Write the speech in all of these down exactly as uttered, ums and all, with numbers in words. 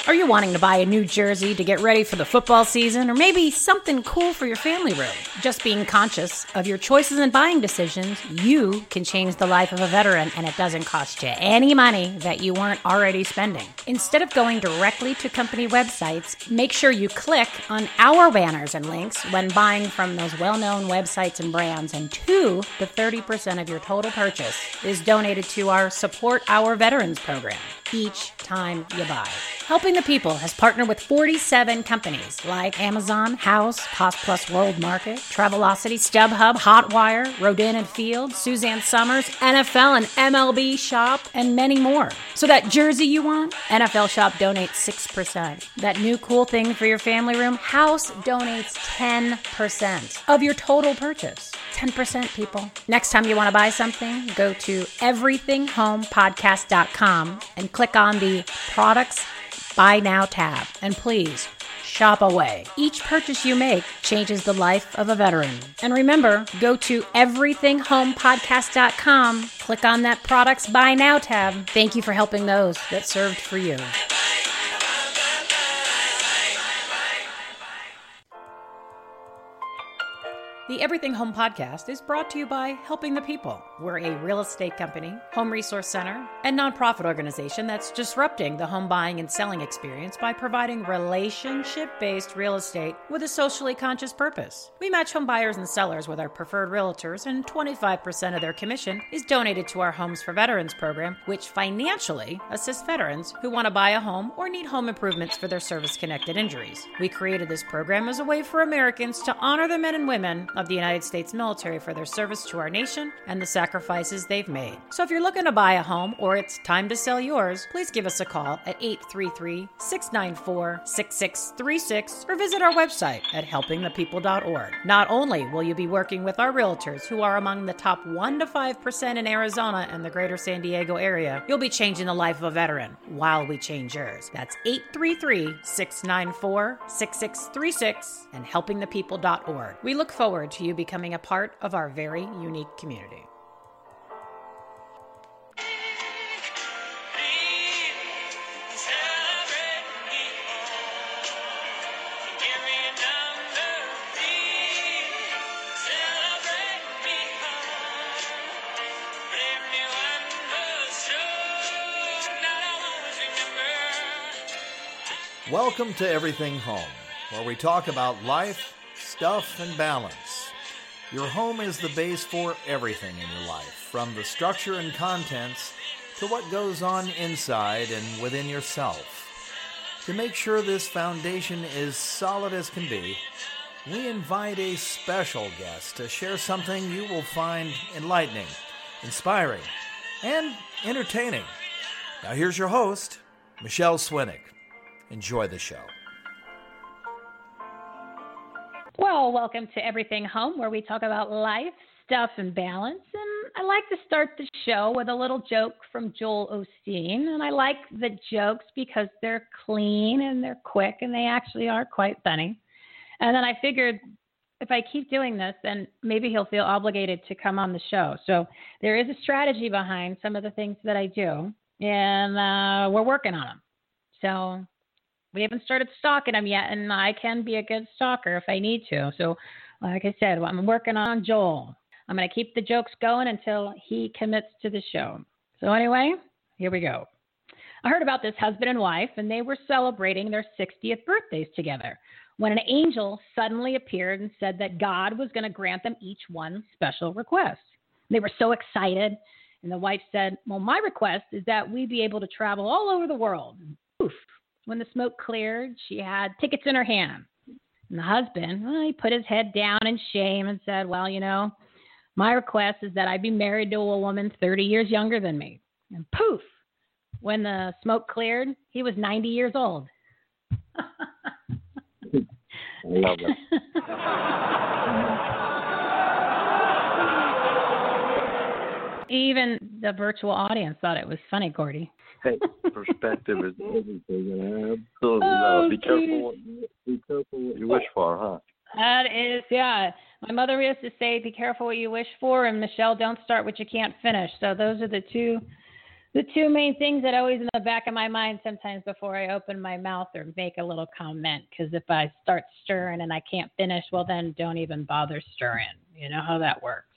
Are you wanting to buy a new jersey to get ready for the football season, or maybe something cool for your family room? Just being conscious of your choices and buying decisions, you can change the life of a veteran, and it doesn't cost you any money that you weren't already spending. Instead of going directly to company websites, make sure you click on our banners and links when buying from those well-known websites and brands, and two to thirty percent of your total purchase is donated to our Support Our Veterans program each time you buy. Helping the People has partnered with forty-seven companies like Amazon, House, Cost Plus World Market, Travelocity, StubHub, Hotwire, Rodin and Field, Suzanne Summers, N F L and M L B Shop, and many more. So that jersey you want, N F L Shop donates six percent. That new cool thing for your family room, House donates ten percent of your total purchase. ten percent, people. Next time you want to buy something, go to everything home podcast dot com and click on the Products Buy Now tab. And please, shop away. Each purchase you make changes the life of a veteran. And remember, go to everything home podcast dot com, click on that Products Buy Now tab. Thank you for helping those that served for you. The Everything Home Podcast is brought to you by Helping the People. We're a real estate company, home resource center, and nonprofit organization that's disrupting the home buying and selling experience by providing relationship-based real estate with a socially conscious purpose. We match home buyers and sellers with our preferred realtors, and twenty-five percent of their commission is donated to our Homes for Veterans program, which financially assists veterans who want to buy a home or need home improvements for their service-connected injuries. We created this program as a way for Americans to honor the men and women of the United States military for their service to our nation and the sacrifices they've made. So if you're looking to buy a home or it's time to sell yours, please give us a call at eight three three, six nine four, six six three six or visit our website at helping the people dot org. Not only will you be working with our realtors who are among the top one to five percent in Arizona and the greater San Diego area, you'll be changing the life of a veteran while we change yours. That's eight three three, six nine four, six six three six and helping the people dot org. We look forward to you becoming a part of our very unique community. Welcome to Everything Home, where we talk about life, stuff, and balance. Your home is the base for everything in your life, from the structure and contents to what goes on inside and within yourself. To make sure this foundation is solid as can be, we invite a special guest to share something you will find enlightening, inspiring, and entertaining. Now here's your host, Michelle Swinnick. Enjoy the show. Well, welcome to Everything Home, where we talk about life, stuff, and balance. And I like to start the show with a little joke from Joel Osteen. And I like the jokes because they're clean and they're quick and they actually are quite funny. And then I figured if I keep doing this, then maybe he'll feel obligated to come on the show. So there is a strategy behind some of the things that I do, and uh, we're working on them. So we haven't started stalking them yet, and I can be a good stalker if I need to. So, like I said, I'm working on Joel. I'm going to keep the jokes going until he commits to the show. So anyway, here we go. I heard about this husband and wife, and they were celebrating their sixtieth birthdays together when an angel suddenly appeared and said that God was going to grant them each one special request. They were so excited, and the wife said, well, my request is that we be able to travel all over the world. Poof. When the smoke cleared, she had tickets in her hand. And the husband, well, he put his head down in shame and said, well, you know, my request is that I be married to a woman thirty years younger than me. And poof, when the smoke cleared, he was ninety years old. I love it. Even the virtual audience thought it was funny, Gordy. Hey, perspective is everything. Absolutely. Oh, be careful. What, be careful what you wish for, huh? That is, yeah. My mother used to say, "Be careful what you wish for," and Michelle, don't start what you can't finish. So those are the two, the two main things that always in the back of my mind sometimes before I open my mouth or make a little comment, because if I start stirring and I can't finish, well, then don't even bother stirring. You know how that works.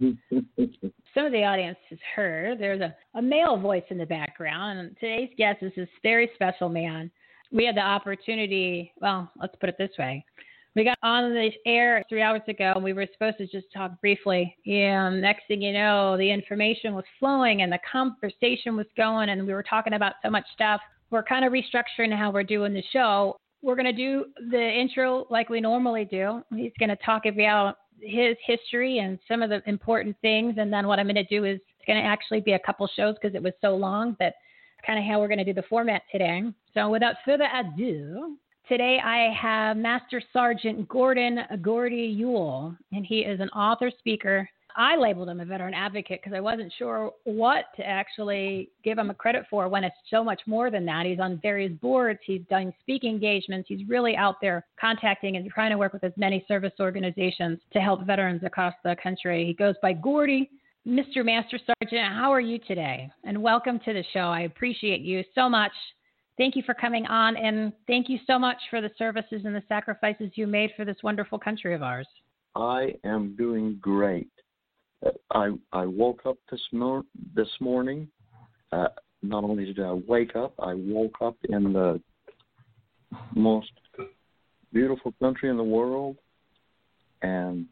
Some of the audience has heard there's a, a male voice in the background, and today's guest is this very special man. We had the opportunity, well, let's put it this way. We got on the air three hours ago, and we were supposed to just talk briefly. And next thing you know, the information was flowing, and the conversation was going, and we were talking about so much stuff. We're kind of restructuring how we're doing the show. We're going to do the intro like we normally do. He's going to talk about his history and some of the important things. And then what I'm going to do is it's going to actually be a couple shows because it was so long, but kind of how we're going to do the format today. So without further ado, today I have Master Sergeant Gordon Gordy Ewell, and he is an author, speaker. I labeled him a veteran advocate because I wasn't sure what to actually give him a credit for when it's so much more than that. He's on various boards. He's done speaking engagements. He's really out there contacting and trying to work with as many service organizations to help veterans across the country. He goes by Gordy. Mister Master Sergeant, how are you today? And welcome to the show. I appreciate you so much. Thank you for coming on, and thank you so much for the services and the sacrifices you made for this wonderful country of ours. I am doing great. I I woke up this mor- this morning. Uh, not only did I wake up, I woke up in the most beautiful country in the world, and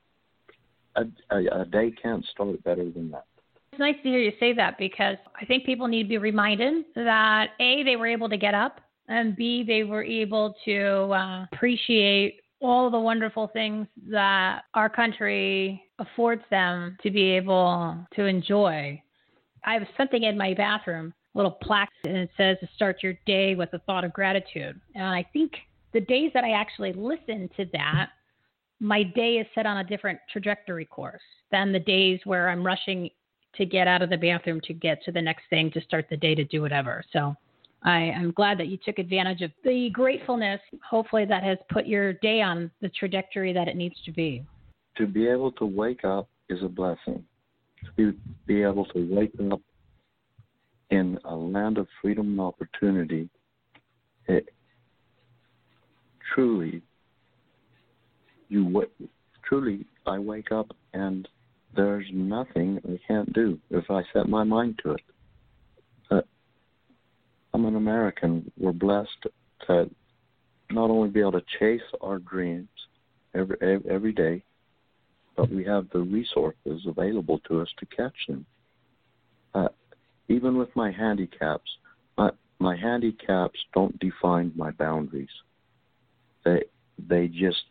a, a, a day can't start better than that. It's nice to hear you say that, because I think people need to be reminded that A, they were able to get up, and B, they were able to uh, appreciate all the wonderful things that our country affords them to be able to enjoy. I have something in my bathroom, a little plaque, and it says to start your day with a thought of gratitude. And I think the days that I actually listen to that, my day is set on a different trajectory course than the days where I'm rushing to get out of the bathroom to get to the next thing, to start the day, to do whatever. So I, I'm glad that you took advantage of the gratefulness. Hopefully that has put your day on the trajectory that it needs to be. To be able to wake up is a blessing. To be, be able to wake up in a land of freedom and opportunity, it truly, you truly, I wake up and there's nothing I can't do if I set my mind to it. Uh, I'm an American. We're blessed to not only be able to chase our dreams every every day, but we have the resources available to us to catch them. Uh, even with my handicaps, my, my handicaps don't define my boundaries. They they just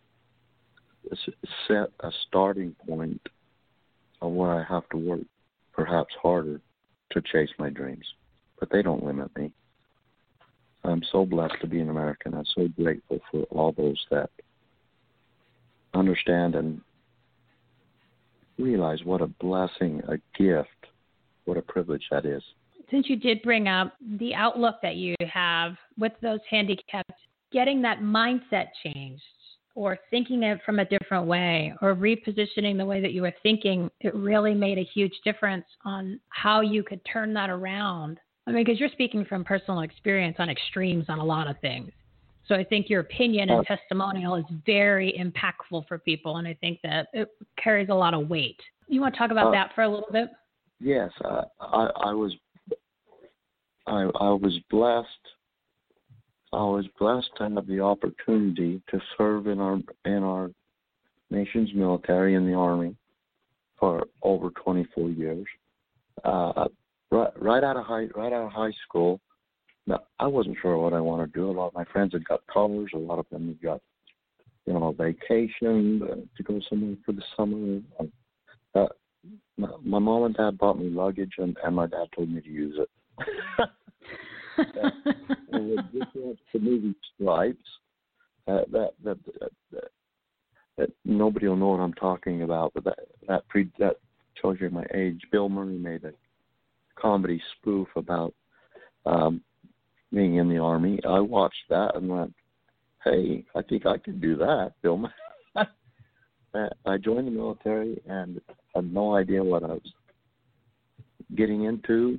set a starting point of where I have to work, perhaps harder, to chase my dreams. But they don't limit me. I'm so blessed to be an American. I'm so grateful for all those that understand and realize what a blessing, a gift, what a privilege that is. Since you did bring up the outlook that you have with those handicaps, getting that mindset changed, or thinking it from a different way, or repositioning the way that you were thinking, it really made a huge difference on how you could turn that around. I mean, because you're speaking from personal experience on extremes on a lot of things. So I think your opinion and testimonial is very impactful for people, and I think that it carries a lot of weight. You want to talk about uh, that for a little bit? Yes, uh, I, I was, I, I was blessed. I was blessed to have the opportunity to serve in our in our nation's military, in the Army, for over twenty-four years. Uh, right, right out of high right out of high school, now, I wasn't sure what I wanted to do. A lot of my friends had got colors. A lot of them had got, you know, vacation uh, to go somewhere for the summer. Uh, my, my mom and dad bought me luggage, and, and my dad told me to use it. that, and we just watched the movie Stripes. Uh, that, that, that, that, that nobody will know what I'm talking about, but that that pre that shows you my age. Bill Murray made a comedy spoof about um, being in the Army. I watched that and went, "Hey, I think I could do that." Bill Murray. I joined the military and had no idea what I was getting into,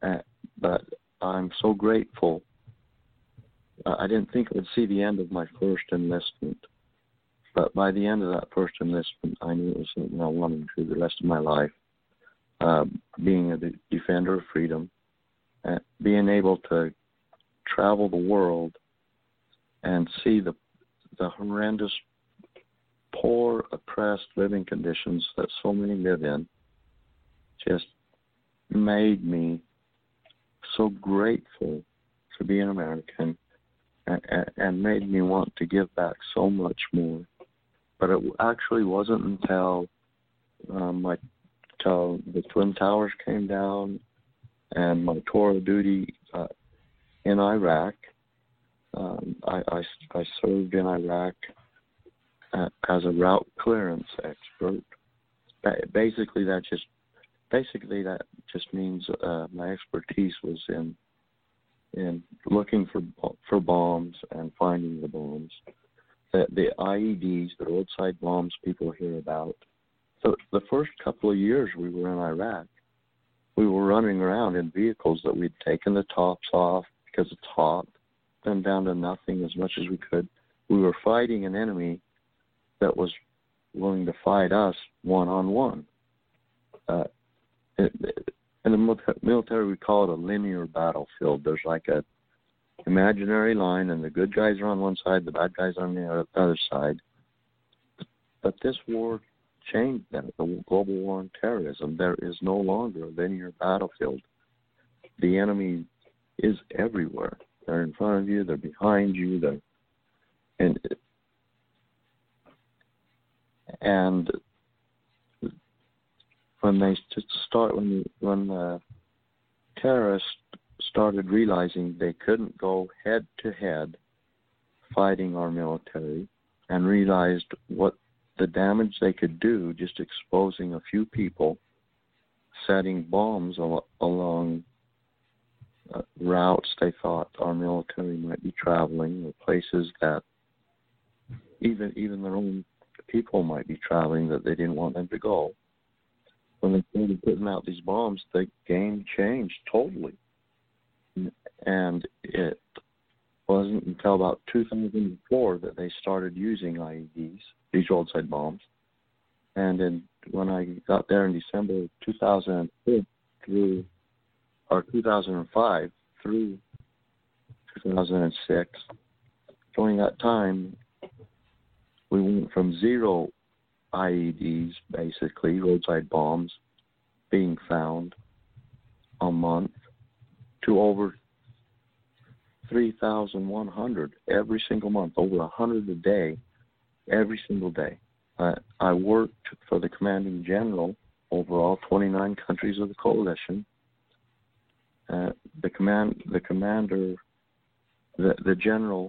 uh, but I'm so grateful. Uh, I didn't think I would see the end of my first enlistment, but by the end of that first enlistment, I knew it was something I wanted to do the rest of my life. Uh, being a de- defender of freedom, uh, being able to travel the world and see the the horrendous, poor, oppressed living conditions that so many live in, just made me so grateful to be an American, and, and made me want to give back so much more. But it actually wasn't until um, my till the Twin Towers came down and my tour of duty uh, in Iraq. Um, I, I, I served in Iraq uh, as a route clearance expert. Basically, that just basically that just means uh, my expertise was in in looking for for bombs and finding the bombs. The, the I E Ds, the roadside bombs people hear about. So the first couple of years we were in Iraq, we were running around in vehicles that we'd taken the tops off because it's hot, then down to nothing as much as we could. We were fighting an enemy that was willing to fight us one-on-one. Uh, it, it, in the military, we call it a linear battlefield. There's like a imaginary line, and the good guys are on one side, the bad guys on the other side. But this war changed that, the global war on terrorism. There is no longer a linear battlefield. The enemy is everywhere. They're in front of you, they're behind you, they're and and when they start when when the terrorists started realizing they couldn't go head to head fighting our military, and realized what the damage they could do just exposing a few people, setting bombs al- along uh, routes they thought our military might be traveling, or places that even even their own people might be traveling that they didn't want them to go. When they started putting out these bombs, the game changed totally. And it wasn't until about two thousand four that they started using I E Ds, these roadside bombs. And then when I got there in December of two thousand six through, or two thousand five through two thousand six, during that time, we went from zero I E Ds, basically, roadside bombs, being found a month, to over three thousand one hundred every single month, over one hundred a day, every single day. Uh, I worked for the commanding general over all twenty-nine countries of the coalition. Uh, the command, the commander, the, the general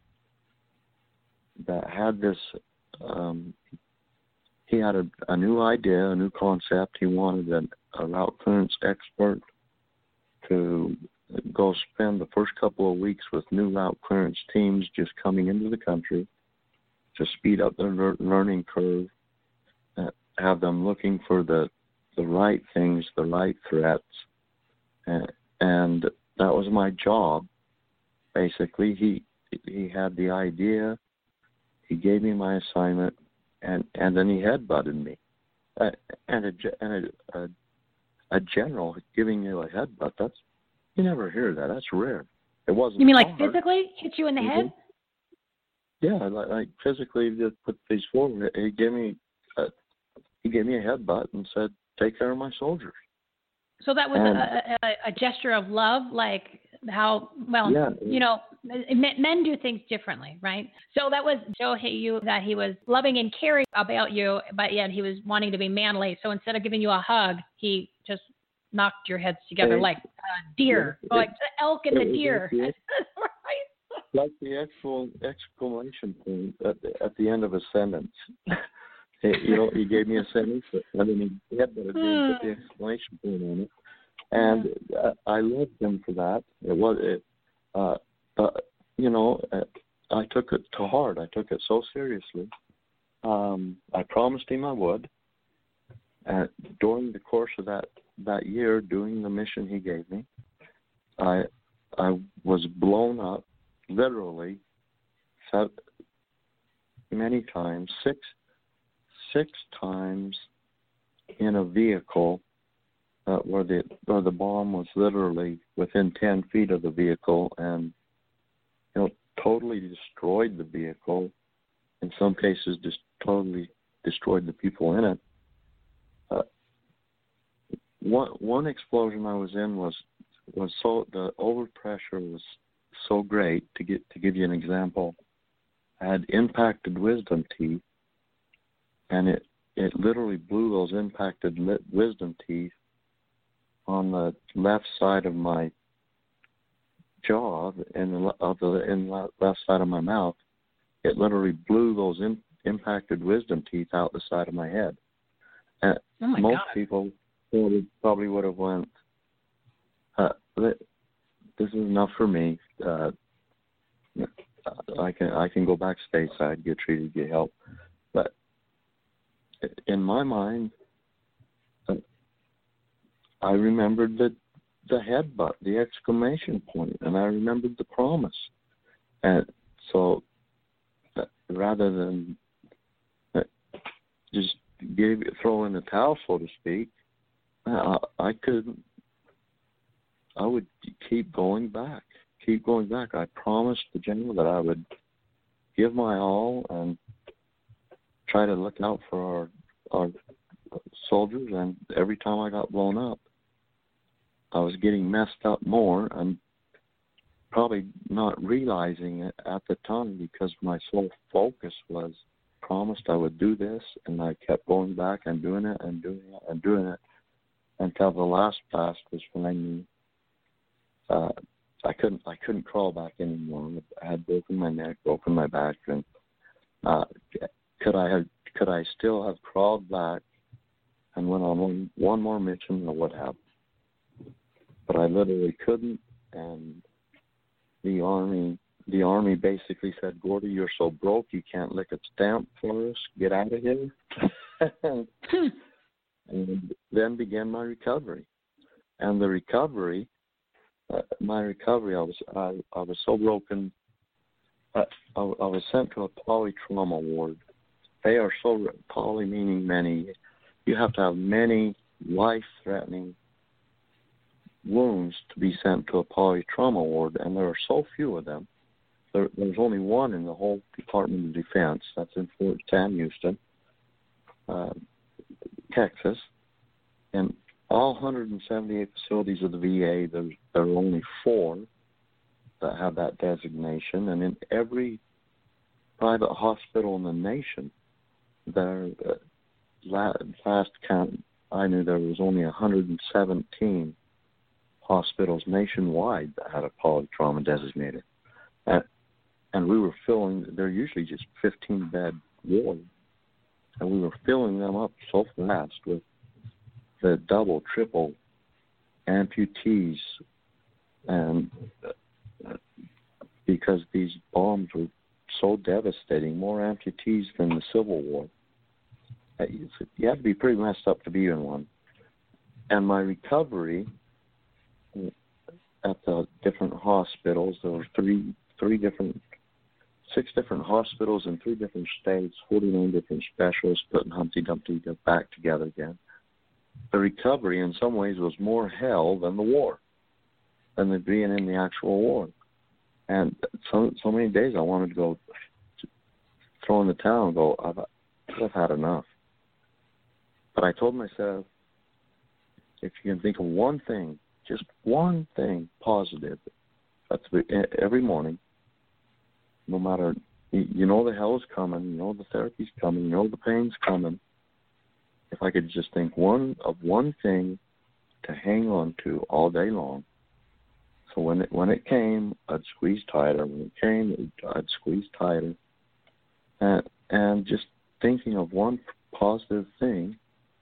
that had this, um, he had a, a new idea, a new concept. He wanted a, a route clearance expert to go spend the first couple of weeks with new route clearance teams just coming into the country to speed up their le- learning curve, uh, have them looking for the the right things, the right threats, uh, and that was my job. Basically, he he had the idea, he gave me my assignment, and, and then he headbutted me, uh, and a and a, a a general giving you a headbutt, that's, you never hear that. That's rare. It wasn't. You mean like hard. physically hit you in the mm-hmm. head? Yeah, like, like physically just put these forward. He gave me a, he gave me a headbutt and said, "Take care of my soldiers." So that was and, a, a, a gesture of love, like how, well, yeah, you know, men do things differently, right? So that was show you that he was loving and caring about you, but yet he was wanting to be manly. So instead of giving you a hug, he just knocked your heads together it, like a deer, it, oh, like the elk and the deer. Like the, like the actual exclamation point at the, at the end of a sentence. He, you know, he gave me a sentence, and then he headbutted me and put the exclamation point on it. And uh, I loved him for that. It was, it, uh, uh, you know, uh, I took it to heart. I took it so seriously. Um, I promised him I would. Uh, during the course of that, that year, doing the mission he gave me, I I was blown up, literally, so many times, six six times in a vehicle uh, where the where the bomb was literally within ten feet of the vehicle, and you know, totally destroyed the vehicle. In some cases, just totally destroyed the people in it. Uh, one one explosion I was in was was so the overpressure was so great. To get to give you an example, I had impacted wisdom teeth, and it it literally blew those impacted wisdom teeth on the left side of my jaw and the of the in the left side of my mouth. It literally blew those in, impacted wisdom teeth out the side of my head. And oh my most God. people probably, probably would have went, uh, "This is enough for me. Uh, I can I can go back stateside, get treated, get help." But in my mind, I remembered the the headbutt, the exclamation point, and I remembered the promise. And so, rather than just give, throw in the towel, so to speak, I, I could, I would keep going back, keep going back. I promised the general that I would give my all and try to look out for our, our soldiers, and every time I got blown up, I was getting messed up more, and probably not realizing it at the time because my sole focus was promised I would do this, and I kept going back and doing it and doing it and doing it until the last blast was when I knew uh, I couldn't I couldn't crawl back anymore. I had broken my neck, broken my back, and uh, could I have could I still have crawled back and went on one, one more mission, or what happened? But I literally couldn't, and the army the army basically said, "Gordy, you're so broke you can't lick a stamp for us. Get out of here." and, and then began my recovery. And the recovery, uh, my recovery, I was I, I was so broken. I, I, I was sent to a polytrauma ward. They are so poly meaning many. You have to have many life-threatening wounds to be sent to a polytrauma ward, and there are so few of them. There, there's only one in the whole Department of Defense. That's in Fort Sam Houston, uh, Texas. And all one hundred seventy-eight facilities of the V A, there, there are only four that have that designation. And in every private hospital in the nation, there, uh, last count I knew there was only one hundred seventeen hospitals nationwide that had a polytrauma designator. And, and we were filling, they're usually just fifteen-bed wards, and we were filling them up so fast with the double, triple amputees, and uh, because these bombs were so devastating, more amputees than the Civil War. You had to be pretty messed up to be in one. And my recovery at the different hospitals, there were three, three different, six different hospitals in three different states, forty-nine different specialists putting Humpty Dumpty back together again. The recovery, in some ways, was more hell than the war, than the being in the actual war. And so, so many days I wanted to go, to throw in the towel and go, I've, I've had enough. But I told myself, if you can think of one thing, just one thing positive, that's every morning, no matter, you know the hell's coming, you know the therapy's coming, you know the pain's coming. If I could just think one of one thing to hang on to all day long. So when it when it came, I'd squeeze tighter. When it came, I'd squeeze tighter. And and just thinking of one positive thing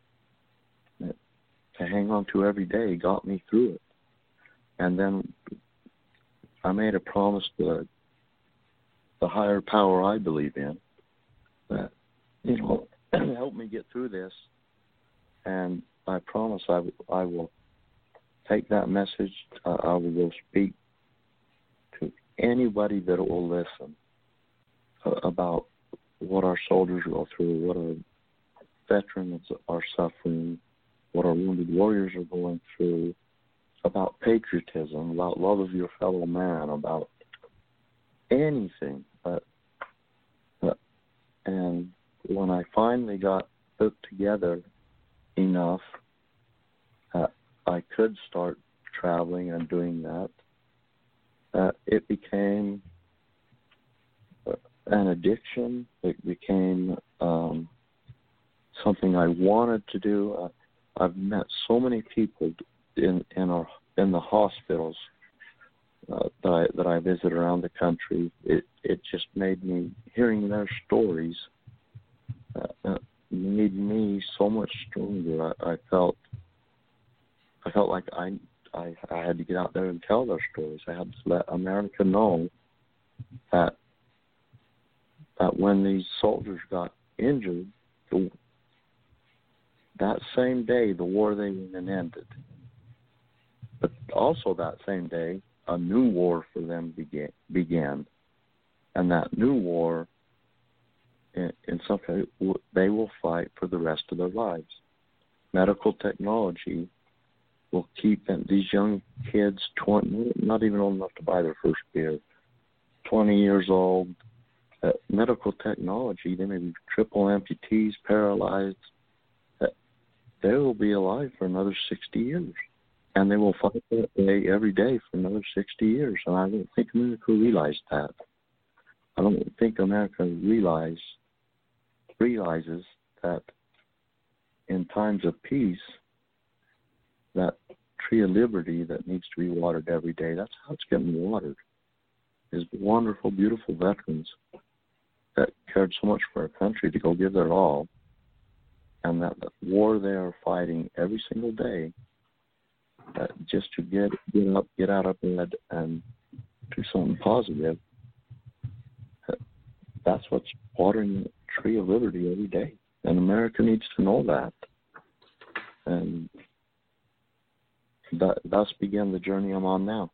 to hang on to every day got me through it. And then I made a promise to the higher power I believe in that, you know, help me get through this. And I promise I, I will take that message uh, I will go speak to anybody that will listen uh, about what our soldiers go through, what our veterans are suffering, what our wounded warriors are going through, about patriotism, about love of your fellow man, about anything. But, but, and when I finally got put together enough, uh, I could start traveling and doing that. Uh, it became an addiction. It became um, something I wanted to do. Uh, I've met so many people in in our in the hospitals uh, that I that I visit around the country. It it just made me, hearing their stories uh, uh, made me so much stronger. I, I felt I felt like I, I I had to get out there and tell their stories. I had to let America know that that when these soldiers got injured, the, that same day the war they were in ended. But also that same day, a new war for them began. began. And that new war, in, in some way, they will fight for the rest of their lives. Medical technology will keep them, these young kids, twenty, not even old enough to buy their first beer, twenty years old, uh, medical technology, they may be triple amputees, paralyzed, uh, they will be alive for another sixty years. And they will fight that day every day for another sixty years. And I don't think America realized that. I don't think America realize, realizes that in times of peace, that tree of liberty that needs to be watered every day, that's how it's getting watered, is wonderful, beautiful veterans that cared so much for our country to go give their all, and that the war they are fighting every single day, uh, just to get get up, get out of bed and do something positive. That's what's watering the tree of liberty every day, and America needs to know that. And that, thus began the journey I'm on now.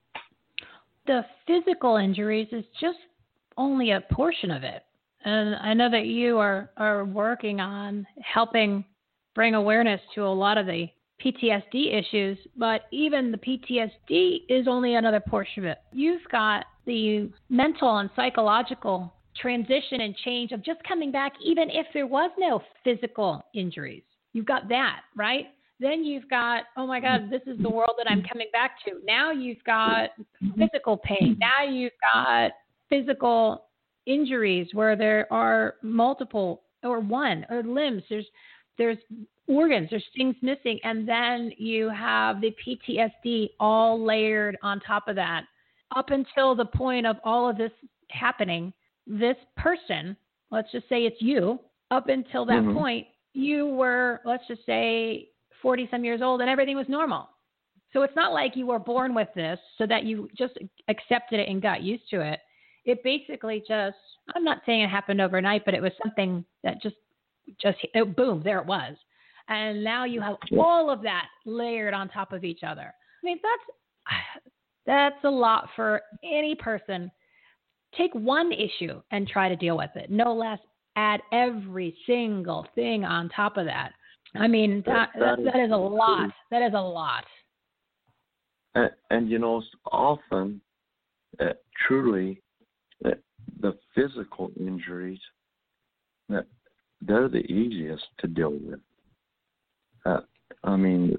The physical injuries is just only a portion of it. And I know that you are, are working on helping bring awareness to a lot of the P T S D issues, but even the P T S D is only another portion of it. You've got the mental and psychological transition and change of just coming back, even if there was no physical injuries. You've got that, right? Then you've got, oh my God, this is the world that I'm coming back to. Now you've got physical pain. Now you've got physical injuries where there are multiple or one or limbs. There's there's organs, there's things missing. And then you have the P T S D all layered on top of that. Up until the point of all of this happening, this person, let's just say it's you, up until that mm-hmm. point, you were, let's just say, forty some years old and everything was normal. So it's not like you were born with this so that you just accepted it and got used to it. It basically just, I'm not saying it happened overnight, but it was something that just, just it, boom, there it was. And now you have all of that layered on top of each other. I mean, that's, that's a lot for any person. Take one issue and try to deal with it. No less, add every single thing on top of that. I mean, that, that, that, is, that is a lot. That is a lot. And, and you know, often, uh, truly, uh, the physical injuries, uh, they're the easiest to deal with. Uh, I mean,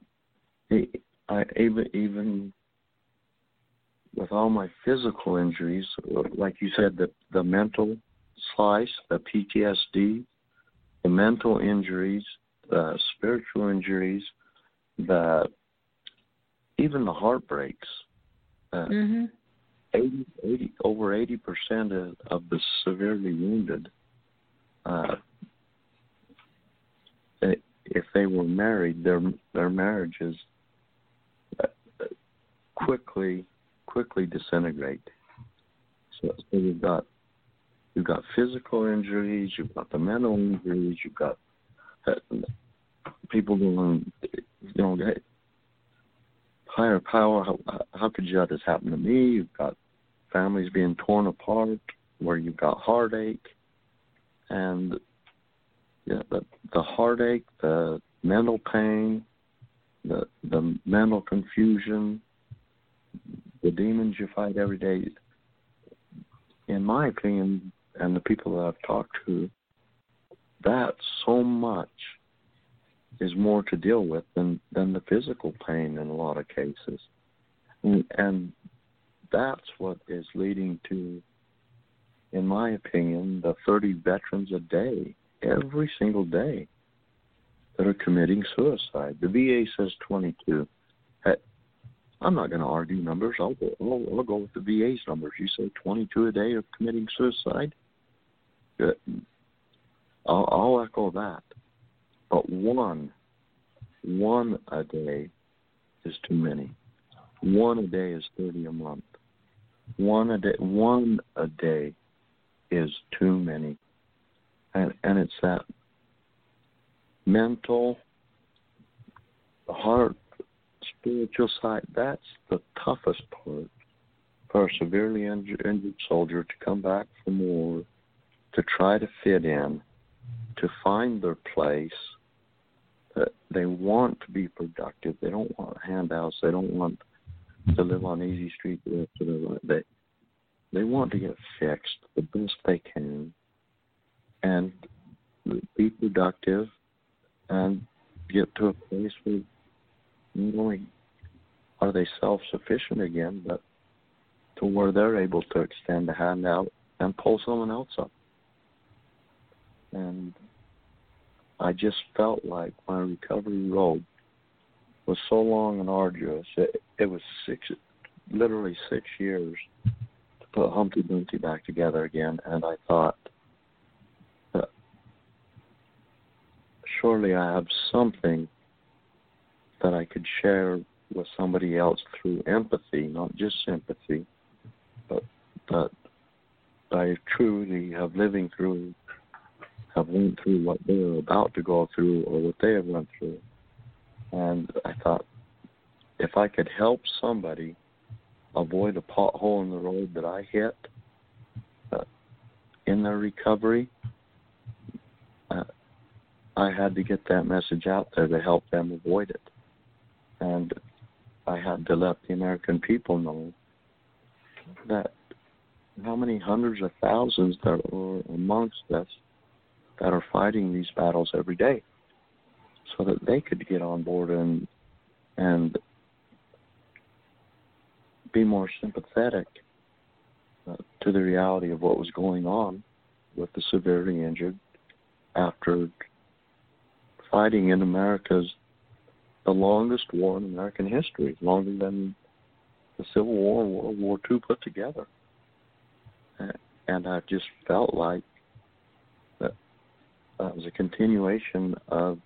I, even, even with all my physical injuries, like you said, the, the mental slice, the P T S D, the mental injuries, the spiritual injuries, the even the heartbreaks. Uh, mm-hmm. eighty, eighty, over eighty percent of, of the severely wounded, uh, they, if they were married, their their marriages uh, quickly quickly disintegrate. So, so you've got you've got physical injuries, you've got the mental injuries, you've got people going, you know, higher power, how, how could you let this happen to me? You've got families being torn apart, where you've got heartache, and yeah, the, the heartache, the mental pain, the the mental confusion, the demons you fight every day. In my opinion, and the people that I've talked to, that so much is more to deal with than, than the physical pain in a lot of cases. And, and that's what is leading to, in my opinion, the thirty veterans a day, every single day, that are committing suicide. The V A says twenty-two. Hey, I'm not going to argue numbers. I'll go, I'll, I'll go with the V A's numbers. You say twenty-two a day are committing suicide? Good. I'll, I'll echo that. But one, one a day is too many. One a day is thirty a month. One a day, one a day is too many. And, and it's that mental, heart, spiritual side. That's the toughest part for a severely injured, injured soldier to come back from war, to try to fit in, to find their place. Uh, they want to be productive. They don't want handouts. They don't want to live on easy street the rest of their life. They, they want to get fixed the best they can and be productive and get to a place where not only are they self-sufficient again, but to where they're able to extend a hand out and pull someone else up. And I just felt like my recovery road was so long and arduous. It, it was six, literally six years to put Humpty Dumpty back together again. And I thought, that surely I have something that I could share with somebody else through empathy, not just sympathy, but that I truly have living through have went through what they're about to go through or what they have went through. And I thought, if I could help somebody avoid a pothole in the road that I hit uh, in their recovery, uh, I had to get that message out there to help them avoid it. And I had to let the American people know that how many hundreds of thousands there are amongst us that are fighting these battles every day, so that they could get on board and and be more sympathetic uh, to the reality of what was going on with the severely injured after fighting in America's the longest war in American history, longer than the Civil War and World War Two put together. And I just felt like that that was a continuation of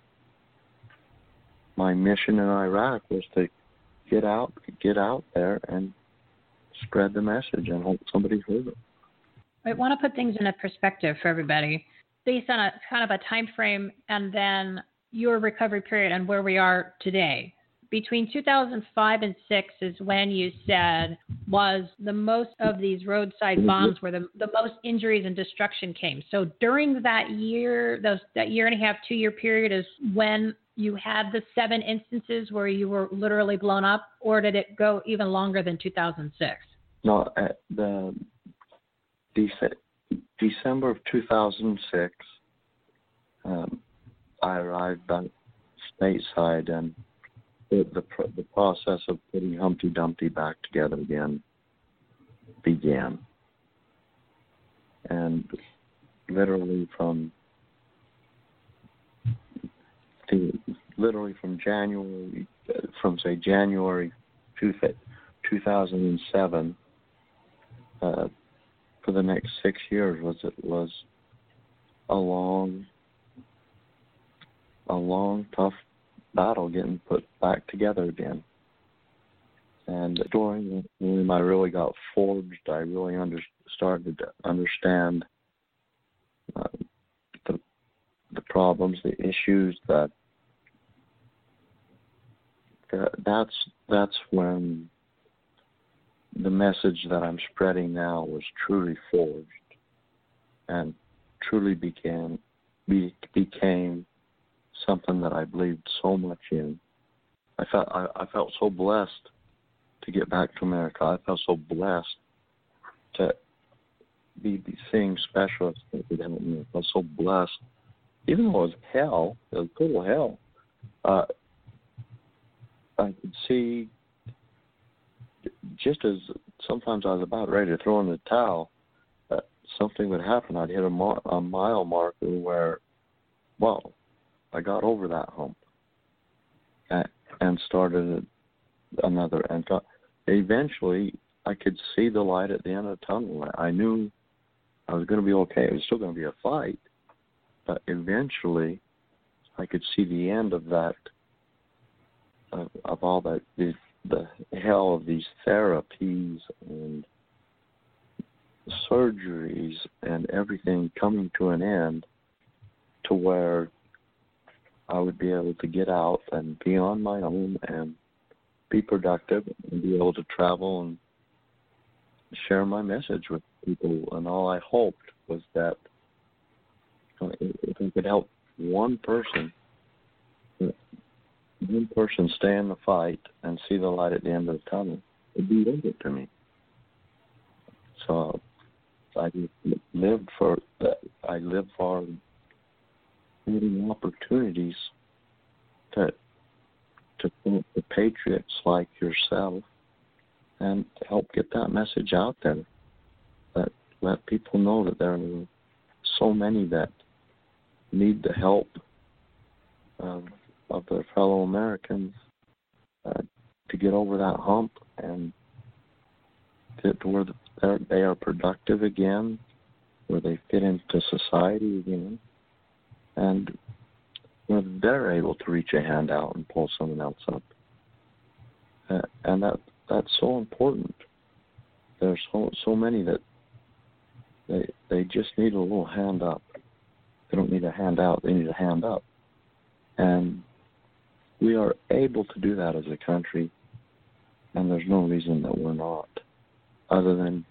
my mission in Iraq, was to get out, get out there and spread the message and hope somebody heard it. I want to put things in a perspective for everybody based on a kind of a time frame and then your recovery period and where we are today. Between two thousand five and six is when you said was the most of these roadside bombs where the, the most injuries and destruction came. So during that year, those that year and a half, two year period is when you had the seven instances where you were literally blown up, or did it go even longer than two thousand six? No, at the December of two thousand six, um, I arrived back stateside, and the, the the process of putting Humpty Dumpty back together again began. And literally from the, literally from January, from say January two thousand seven, uh, for the next six years was it was a long, a long, tough battle getting put back together again. And during that time, I really got forged. I really under, started to understand uh, the the problems, the issues that that, that's that's when the message that I'm spreading now was truly forged and truly began be, became something that I believed so much in. I felt I, I felt so blessed to get back to America. I felt so blessed to be, be seeing specialists that could help me. I felt so blessed, even though it was hell, it was total hell. Uh, I could see, just as sometimes I was about ready to throw in the towel, uh, something would happen. I'd hit a, mar- a mile marker where, well, I got over that hump and, and started another. And got, eventually, I could see the light at the end of the tunnel. I knew I was going to be okay. It was still going to be a fight, but eventually, I could see the end of that, of, of all that, the, the hell of these therapies and surgeries and everything coming to an end, to where I would be able to get out and be on my own and be productive and be able to travel and share my message with people. And all I hoped was that if I could help one person, one person stay in the fight and see the light at the end of the tunnel, it'd be worth it to me. So I lived for I lived for getting opportunities to to help the patriots like yourself and to help get that message out there. Let let people know that there are so many that need the help um, of their fellow Americans uh, to get over that hump and get to where they are productive again, where they fit into society again, and where they're able to reach a hand out and pull someone else up. Uh, and that that's so important. There's so so many that they they just need a little hand up. They don't need a hand out, they need a hand up. And we are able to do that as a country, and there's no reason that we're not, other than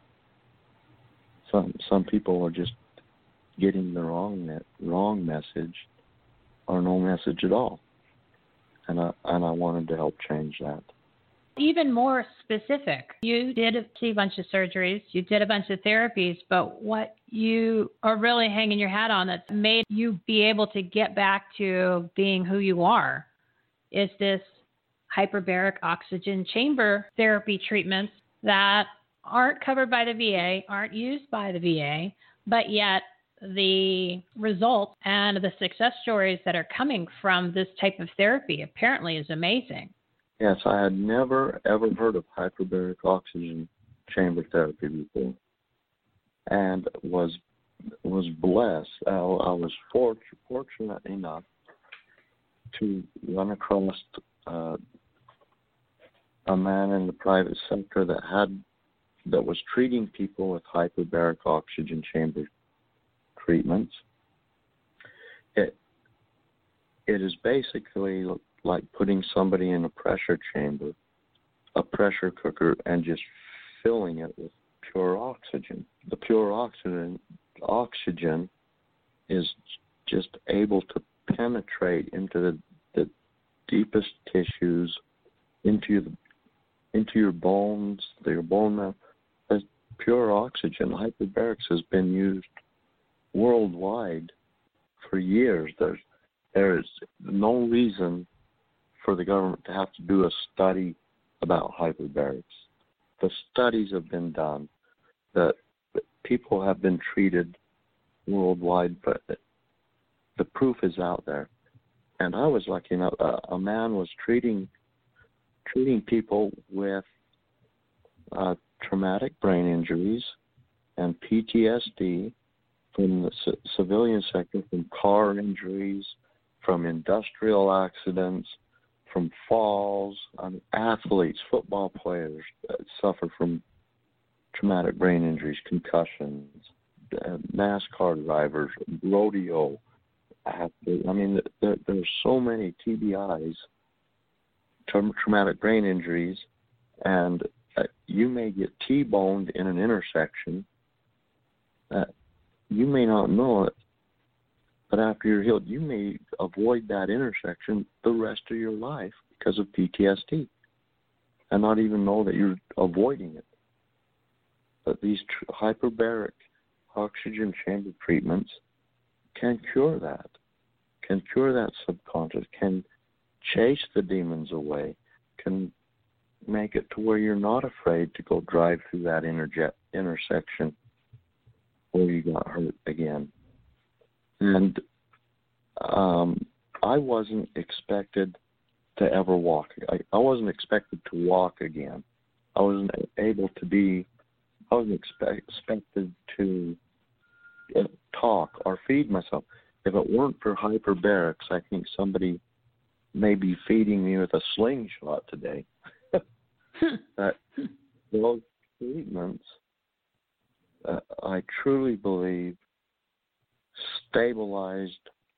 some some people are just getting the wrong net, wrong message, or no message at all. And I and I wanted to help change that. Even more specific, you did see a bunch of surgeries, you did a bunch of therapies, but what you are really hanging your hat on that's made you be able to get back to being who you are is this hyperbaric oxygen chamber therapy treatments that aren't covered by the V A, aren't used by the V A, but yet the results and the success stories that are coming from this type of therapy apparently is amazing. Yes, I had never, ever heard of hyperbaric oxygen chamber therapy before, and was was blessed. I, I was for, fortunate enough to run across uh, a man in the private sector that had that was treating people with hyperbaric oxygen chamber treatments. It it is basically like putting somebody in a pressure chamber, a pressure cooker, and just filling it with pure oxygen. The pure oxygen oxygen is just able to penetrate into the, the deepest tissues, into your, into your bones, your bone marrow. As pure oxygen, hyperbarics has been used worldwide for years. There's there is no reason for the government to have to do a study about hyperbarics. The studies have been done, that people have been treated worldwide, but the proof is out there. And I was lucky enough, uh, a man was treating treating people with uh, traumatic brain injuries and P T S D from the c- civilian sector, from car injuries, from industrial accidents, from falls. I mean, athletes, football players that suffer from traumatic brain injuries, concussions, uh, NASCAR drivers, rodeo athletes. I mean, there, there's so many T B Is tra- traumatic brain injuries, and uh, you may get T-boned in an intersection. Uh, you may not know it, but after you're healed, you may avoid that intersection the rest of your life because of P T S D and not even know that you're avoiding it. But these tr- hyperbaric oxygen chamber treatments can cure that, can cure that subconscious, can chase the demons away, can make it to where you're not afraid to go drive through that interjet- intersection where you got hurt again. And um, I wasn't expected to ever walk. I, I wasn't expected to walk again. I wasn't able to be, I wasn't expect, expected to uh, talk or feed myself. If it weren't for hyperbarics, I think somebody may be feeding me with a slingshot today. That those treatments, uh, I truly believe, stabilized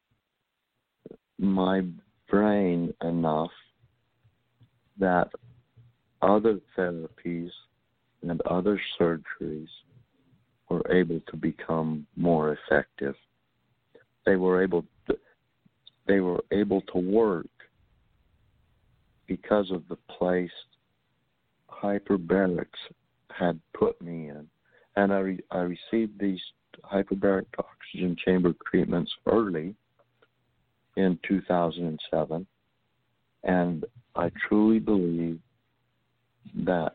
my brain enough that other therapies and other surgeries were able to become more effective. They were able to, they were able to work because of the place hyperbarics had put me in. And I, re- I received these hyperbaric oxygen chamber treatments early in two thousand seven, and I truly believe that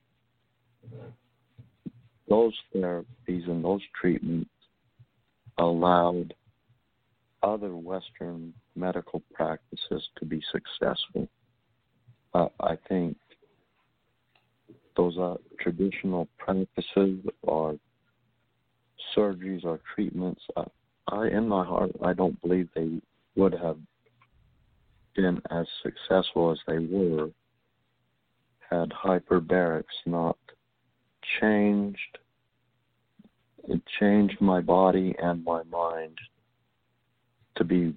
those therapies and those treatments allowed other Western medical practices to be successful. Uh, I think those uh, traditional practices or surgeries or treatments, uh, I, in my heart, I don't believe they would have been as successful as they were had hyperbarics not changed, it changed my body and my mind to be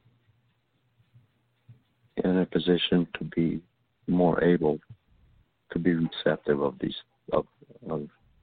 in a position to be more able to be receptive of these of, of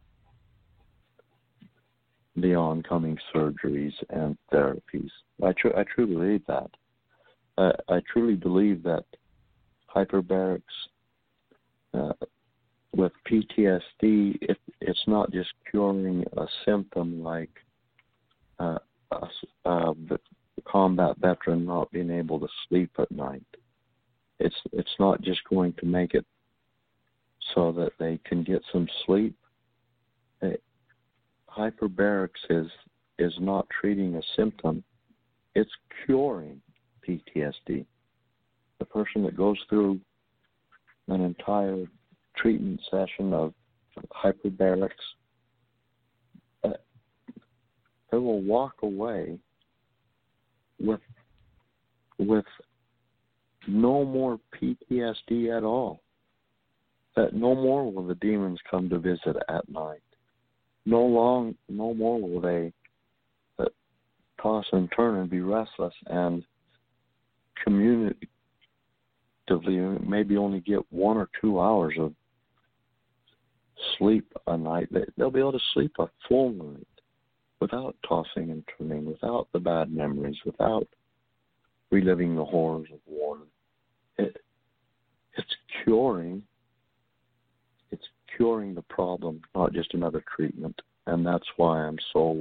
the oncoming surgeries and therapies. I, tr- I truly believe that. Uh, I truly believe that hyperbarics uh, with P T S D, it, it's not just curing a symptom like uh, a, a combat veteran not being able to sleep at night. It's it's not just going to make it so that they can get some sleep. It, hyperbarics is is not treating a symptom; it's curing P T S D. The person that goes through an entire treatment session of hyperbarics, uh, they will walk away with with no more P T S D at all. That no more will the demons come to visit at night. No long, no more will they uh, toss and turn and be restless and communicatively maybe only get one or two hours of sleep a night. They'll be able to sleep a full night without tossing and turning, without the bad memories, without reliving the horrors of war. It, it's curing. It's curing the problem, not just another treatment. And that's why I'm so,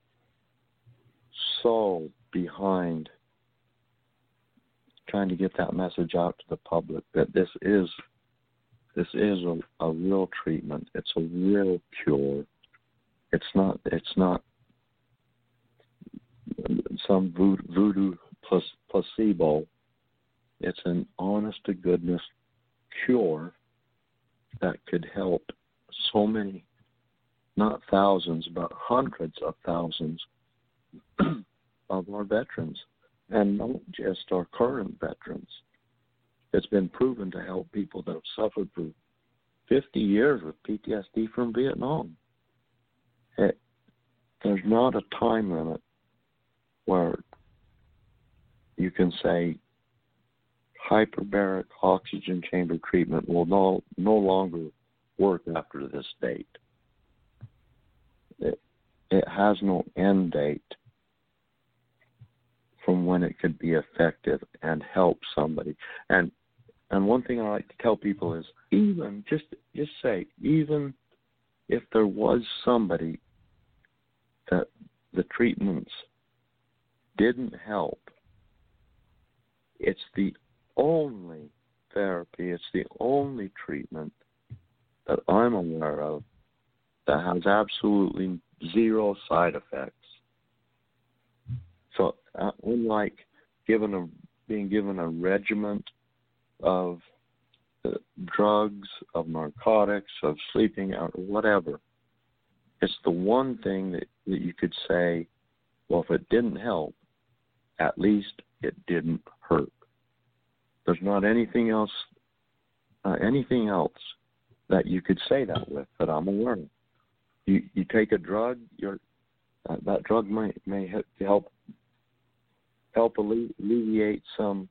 so behind trying to get that message out to the public that this is this is a, a real treatment. It's a real cure. It's not it's not some voodoo plus placebo. It's an honest to goodness cure that could help so many, not thousands, but hundreds of thousands of our veterans, and not just our current veterans. It's been proven to help people that have suffered for fifty years with P T S D from Vietnam. It, there's not a time limit where you can say hyperbaric oxygen chamber treatment will no, no longer work after this date. It, it has no end date from when it could be effective and help somebody. And and one thing I like to tell people is, even, just just say, even if there was somebody that the treatments didn't help, it's the only therapy, it's the only treatment that I'm aware of that has absolutely zero side effects. So uh, unlike given a, being given a regimen of uh, drugs, of narcotics, of sleeping out, whatever, it's the one thing that, that you could say, well, if it didn't help, at least it didn't hurt. There's not anything else, uh, anything else that you could say that with that I'm aware of. You you take a drug, you're, uh, that drug may may help help alleviate some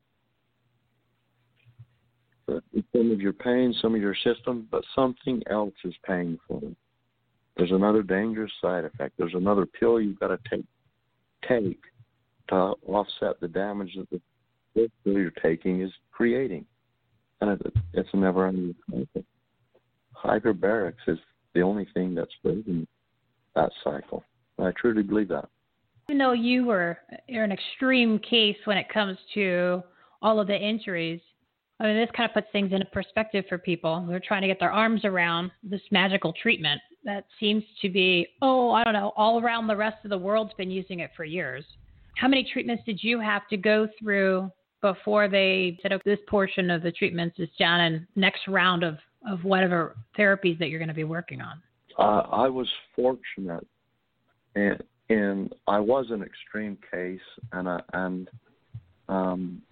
uh, some of your pain, some of your system, but something else is painful. There's another dangerous side effect. There's another pill you've got to take take to offset the damage that the pill you're taking is creating, and it, it's a never-ending cycle. Hyperbarics is the only thing that's breaking that cycle. I truly believe that. Even though you were you're an extreme case when it comes to all of the injuries, I mean, this kind of puts things into perspective for people who are trying to get their arms around this magical treatment that seems to be, oh, I don't know, all around the rest of the world's been using it for years. How many treatments did you have to go through before they said, oh, this portion of the treatments is done and next round of, of whatever therapies that you're going to be working on? Uh, I was fortunate, and, and I was an extreme case, and I, and um,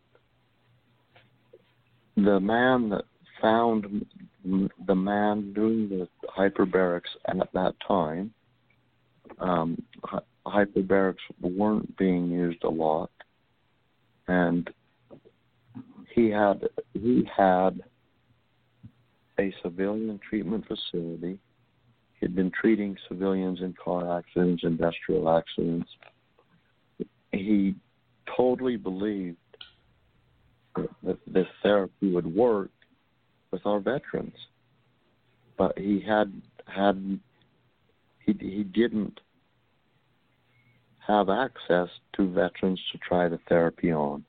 the man that found the man doing the hyperbarics at that time, um, hyperbarics weren't being used a lot, and he had he had a civilian treatment facility. He'd been treating civilians in car accidents, industrial accidents. He totally believed that this therapy would work with our veterans, but he had had he he didn't have access to veterans to try the therapy on,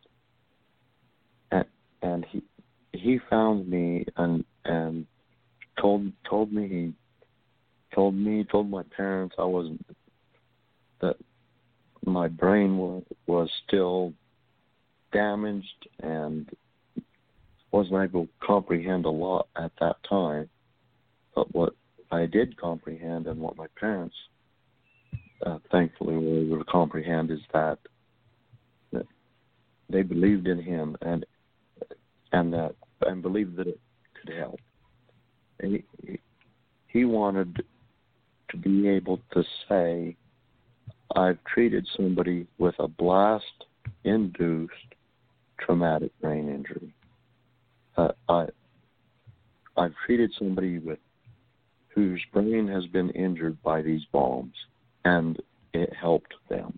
and and he he found me and and told told me he told me told my parents I wasn't that my brain was was still damaged and wasn't able to comprehend a lot at that time. But what I did comprehend and what my parents uh, thankfully were able to comprehend is that, that they believed in him and and that and believed that it could help. And he, he wanted to be able to say, I've treated somebody with a blast-induced traumatic brain injury. Uh, I, I've treated somebody with whose brain has been injured by these bombs, and it helped them.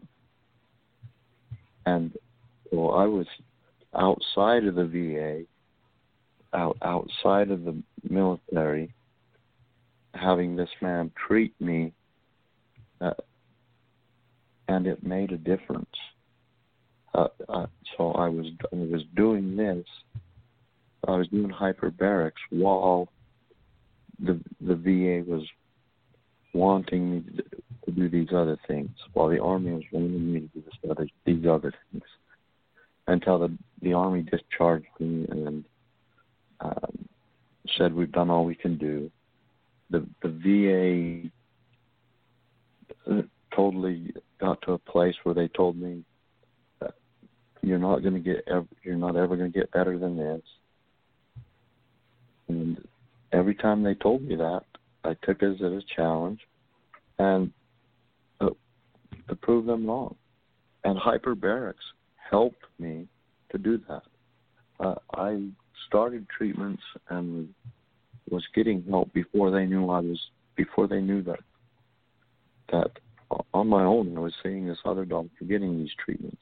And so I was outside of the V A, out outside of the military, having this man treat me, uh, and it made a difference. Uh, uh, so I was I was doing this. I was doing hyperbarics while the the V A was wanting me to, to do these other things, while the Army was wanting me to do this other, these other things, until the the Army discharged me and um, said we've done all we can do. The the V A totally got to a place where they told me that you're not going to get ever, you're not ever going to get better than this. And every time they told me that, I took it as a challenge, and uh, to prove them wrong. And hyperbarics helped me to do that. uh, I started treatments and was getting help before they knew I was, before they knew that, that on my own I was seeing this other doctor getting these treatments.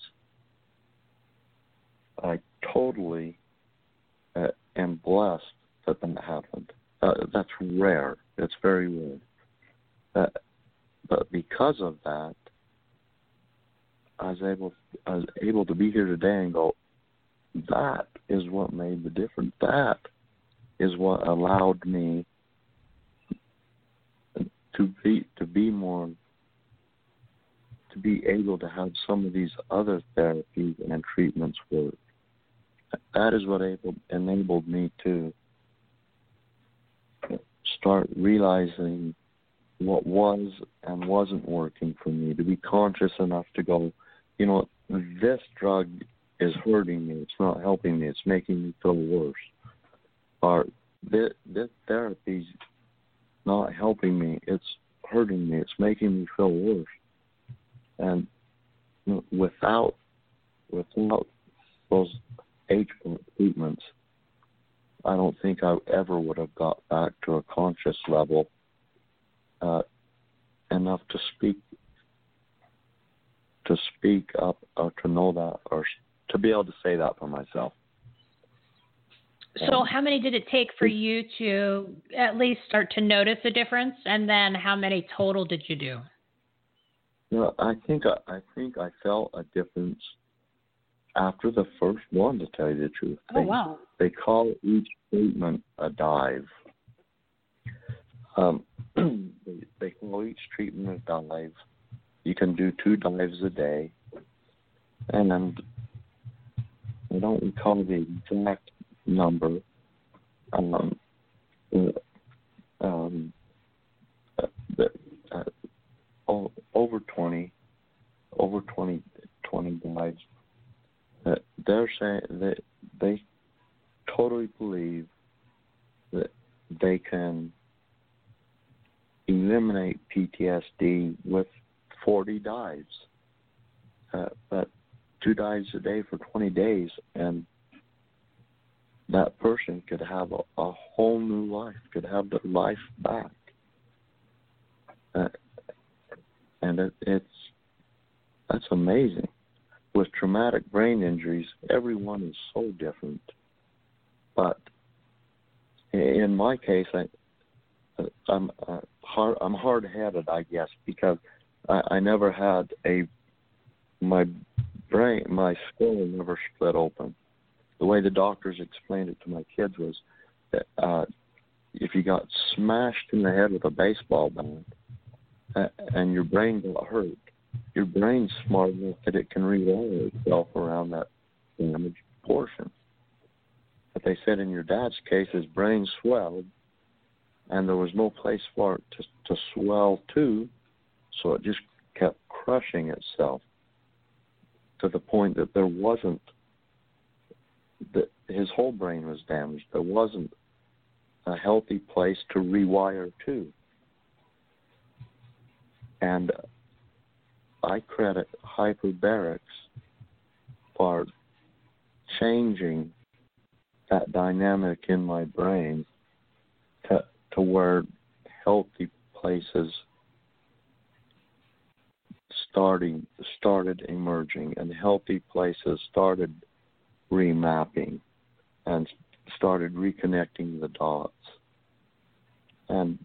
I totally uh, am blessed that that happened. Uh, that's rare. It's very rare. Uh, but because of that, I was able I was able to be here today and go, that is what made the difference. That is what allowed me to be to be more to be able to have some of these other therapies and treatments work. That is what able, enabled me to start realizing what was and wasn't working for me, to be conscious enough to go, you know, this drug is hurting me. It's not helping me. It's making me feel worse. Or this, this therapy's not helping me. It's hurting me. It's making me feel worse. And you know, without without those H treatments, I don't think I ever would have got back to a conscious level uh, enough to speak to speak up or to know that or to be able to say that for myself. So um, how many did it take for you to at least start to notice a difference, and then how many total did you do? You know, I think I, I think I felt a difference after the first one, to tell you the truth. Oh, they, wow. They call each treatment a dive. Um, they, they call each treatment a dive. You can do two dives a day. And then I don't recall the exact number. Um, uh, um, uh, uh, over twenty, over twenty, twenty dives. Uh, they're saying that they totally believe that they can eliminate P T S D with forty dives, uh, but two dives a day for twenty days, and that person could have a, a whole new life, could have their life back. Uh, and it, it's that's amazing. With traumatic brain injuries, everyone is so different. But in my case, I, I'm uh, hard. I'm hard-headed, I guess, because I, I never had a my brain, my skull never split open. The way the doctors explained it to my kids was that uh, if you got smashed in the head with a baseball bat uh, and your brain got hurt, your brain's smart enough that it can rewire itself around that damaged portion. But they said in your dad's case, his brain swelled, and there was no place for it to, to swell to, so it just kept crushing itself to the point that there wasn't, that his whole brain was damaged. There wasn't a healthy place to rewire to. And I credit hyperbarics for changing that dynamic in my brain to to where healthy places starting started emerging and healthy places started remapping and started reconnecting the dots. And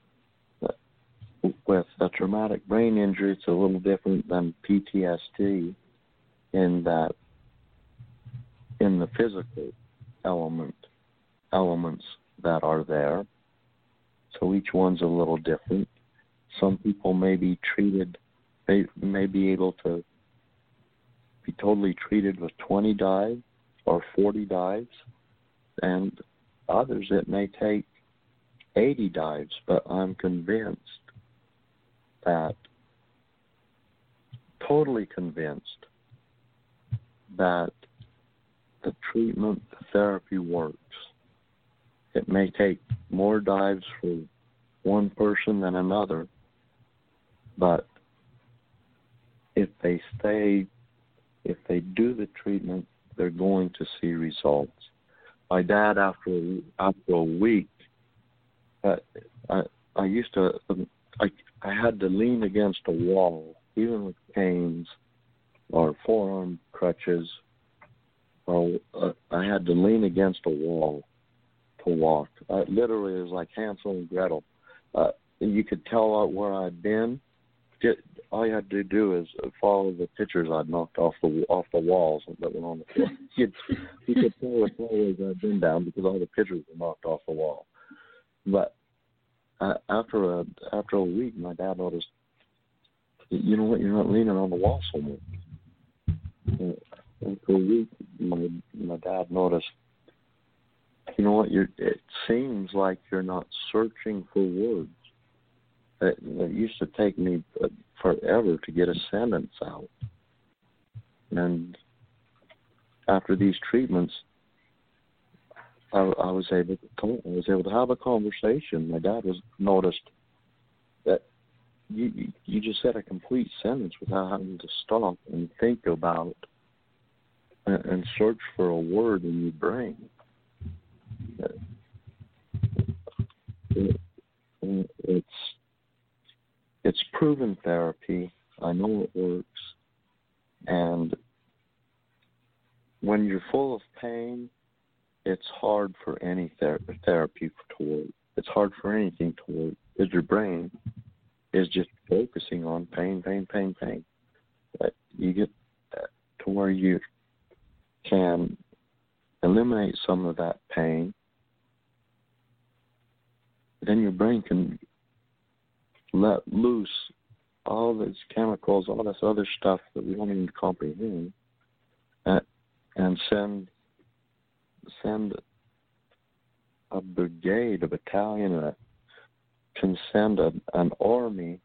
with a traumatic brain injury, it's a little different than P T S D in that in the physical element elements that are there. So each one's a little different. Some people may be treated, they may be able to be totally treated with twenty dives or forty dives, and others it may take eighty dives, but I'm convinced that, totally convinced that the treatment, the therapy works. It may take more dives for one person than another, but if they stay, if they do the treatment, they're going to see results. my dad, after after a week, uh, I I used to I I had to lean against a wall, even with canes or forearm crutches. Or uh, I had to lean against a wall to walk. Uh, literally, it was like Hansel and Gretel. Uh, you could tell where I'd been. Just, all you had to do is follow the pictures I'd knocked off the off the walls that were on the floor. you, you could tell which hallways I'd been down because all the pictures were knocked off the wall. But uh, after a after a week, my dad noticed, you know what, you're not leaning on the wall so much. Uh, after a week, my my dad noticed, you know what, you're, it seems like you're not searching for words. It, it used to take me forever to get a sentence out. And after these treatments, I, I was able to talk, I was able to have a conversation. My dad was noticed that you you just said a complete sentence without having to stop and think about and, and search for a word in your brain. It, it's it's proven therapy. I know it works. And when you're full of pain, it's hard for any ther- therapy to work. It's hard for anything to work because your brain is just focusing on pain, pain, pain, pain. But you get to where you can eliminate some of that pain, then your brain can let loose all these chemicals, all this other stuff that we don't even comprehend, and, and send send a brigade, a battalion, a, can send a, an army,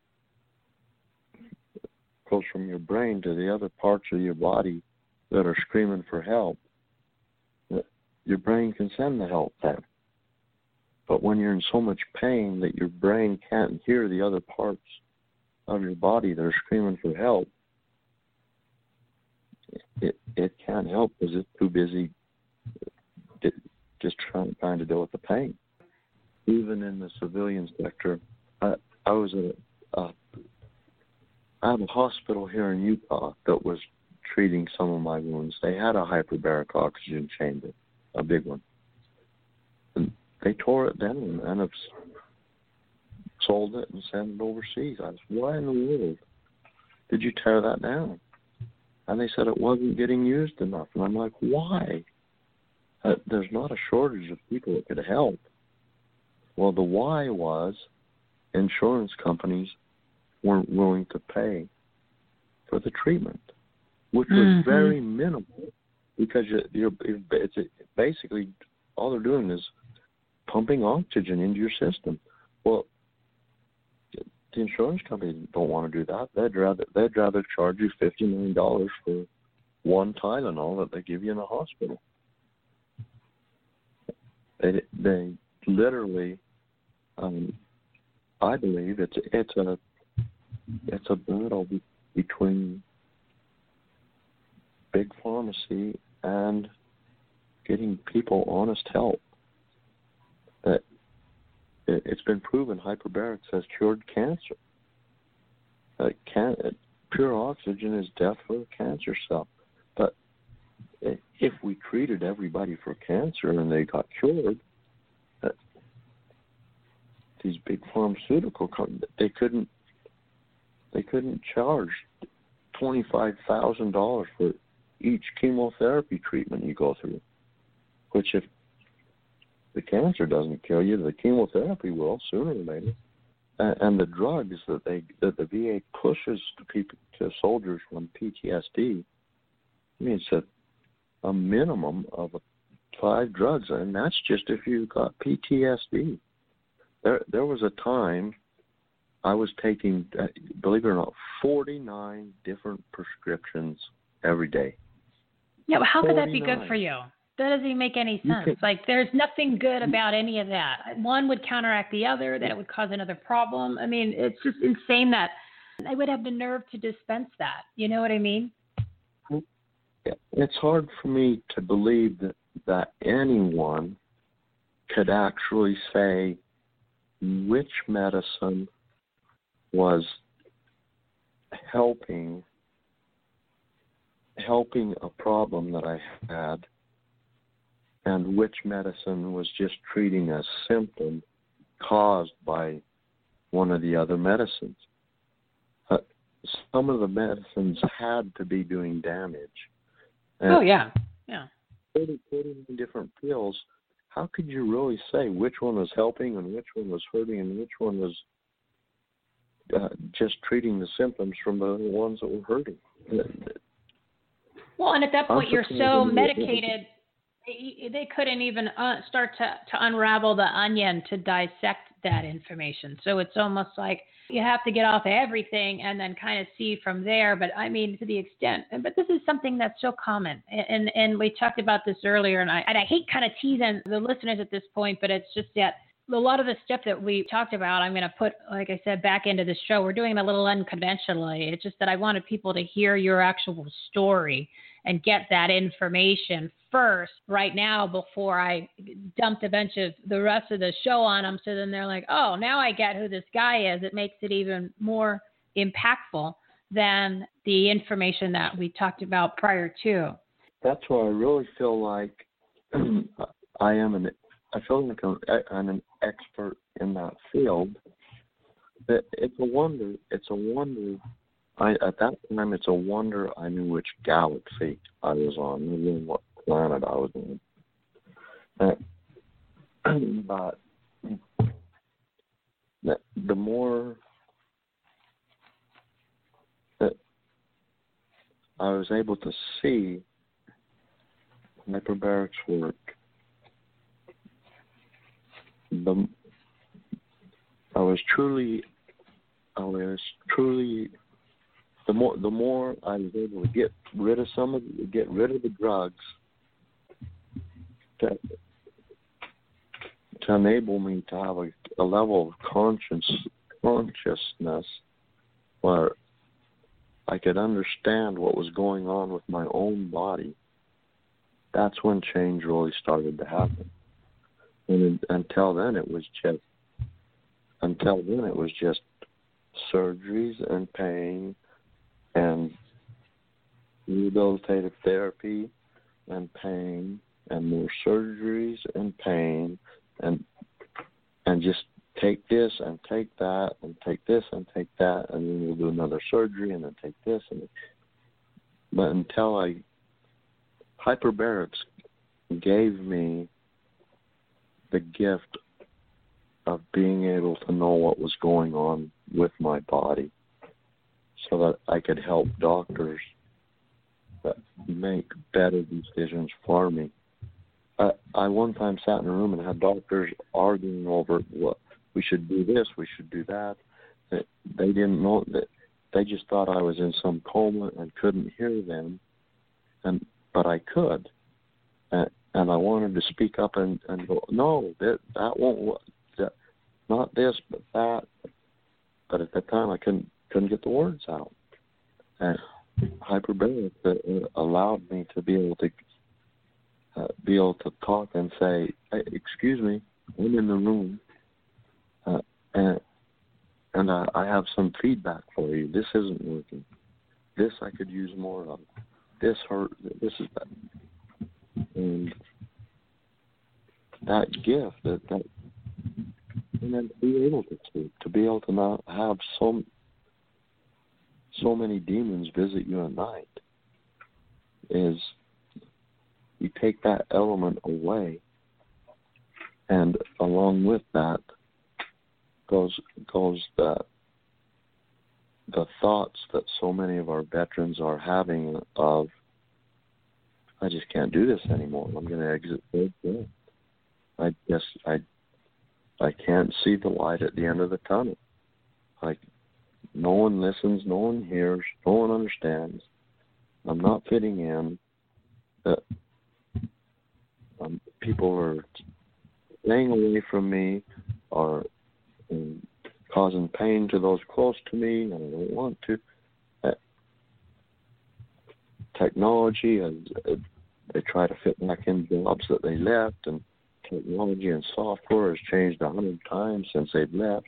goes from your brain to the other parts of your body that are screaming for help. Your brain can send the help then. But when you're in so much pain that your brain can't hear the other parts of your body that are screaming for help, it it can't help because it's too busy just trying, trying to deal with the pain. Even in the civilian sector, I, I was at a, a, I have a hospital here in Utah that was treating some of my wounds. They had a hyperbaric oxygen chamber, a big one. And they tore it down and have sold it and sent it overseas. I said, why in the world did you tear that down? And they said it wasn't getting used enough. And I'm like, why? Uh, there's not a shortage of people that could help. Well, the why was insurance companies weren't willing to pay for the treatment, which was mm-hmm. very minimal because you're, you're, it's basically all they're doing is pumping oxygen into your system. Well, the insurance companies don't want to do that. They'd rather they'd rather charge you fifty million dollars for one Tylenol that they give you in a hospital. They they literally, um, I believe it's it's a it's a battle be, between big pharmacy and getting people honest help. That it, it's been proven hyperbarics has cured cancer. Uh, can, uh, pure oxygen is death for a cancer cell. But if we treated everybody for cancer and they got cured, uh, these big pharmaceutical companies, they couldn't they couldn't charge twenty-five thousand dollars for each chemotherapy treatment you go through. Which, if the cancer doesn't kill you, the chemotherapy will sooner or later. And, and the drugs that they that the V A pushes to people to soldiers from P T S D, I mean, it's a, a minimum of five drugs, and that's just if you got P T S D. There, there was a time I was taking, believe it or not, forty-nine different prescriptions every day. Yeah, but how could that be good for you? That doesn't even make any sense. Can, like, there's nothing good about any of that. One would counteract the other, then it would cause another problem. I mean, it's just insane that I would have the nerve to dispense that. You know what I mean? It's hard for me to believe that that anyone could actually say which medicine was helping helping a problem that I had, and which medicine was just treating a symptom caused by one of the other medicines. Uh, some of the medicines had to be doing damage. And oh, yeah, yeah. thirty, thirty different pills, how could you really say which one was helping and which one was hurting and which one was uh, just treating the symptoms from the ones that were hurting? Well, and at that point, you're so medicated, it. they couldn't even uh, start to, to unravel the onion to dissect that information. So it's almost like you have to get off everything and then kind of see from there. But I mean, to the extent, but this is something that's so common. And and we talked about this earlier, and I, and I hate kind of teasing the listeners at this point, but it's just that a lot of the stuff that we talked about, I'm going to put, like I said, back into the show. We're doing it a little unconventionally. It's just that I wanted people to hear your actual story and get that information first right now before I dumped a bunch of the rest of the show on them. So then they're like, oh, now I get who this guy is. It makes it even more impactful than the information that we talked about prior to. That's why I really feel like I am an, I feel like I'm, I'm an expert in that field. It's a wonder, it's a wonder I, at that time, it's a wonder I knew which galaxy I was on, and what planet I was on. Uh, but the, the more that I was able to see hyperbarics work, the I was truly, I was truly. The more, the more I was able to get rid of some of, get rid of the drugs, to, to enable me to have a, a level of conscience, consciousness, where I could understand what was going on with my own body. That's when change really started to happen. And until then, it was just, until then, it was just surgeries and pain, and rehabilitative therapy and pain and more surgeries and pain and and just take this and take that and take this and take that and then we'll do another surgery and then take this and but until I hyperbarics gave me the gift of being able to know what was going on with my body, so that I could help doctors make better decisions for me. I, I one time sat in a room and had doctors arguing over what we should do this, we should do that. They didn't know that. They just thought I was in some coma and couldn't hear them, and but I could, and, and I wanted to speak up and, and go, no, that that won't, that, not this, but that. But at that time, I couldn't. couldn't get the words out. And hyperbarics uh, allowed me to be able to uh, be able to talk and say, hey, excuse me, I'm in the room, uh, and and I, I have some feedback for you. This isn't working. This I could use more of. This hurt. This is bad. And that gift, that, that and then to be able to to, to be able to not have some. so many demons visit you at night is you take that element away, and along with that goes goes the the thoughts that so many of our veterans are having of, I just can't do this anymore. I'm going to exit this. Yeah. I guess I I can't see the light at the end of the tunnel. Like, no one listens, no one hears, no one understands. I'm not fitting in. Uh, um, people are staying away from me, or um, causing pain to those close to me, and I don't want to. Uh, technology has uh, they try to fit back in jobs that they left, and technology and software has changed a hundred times since they've left.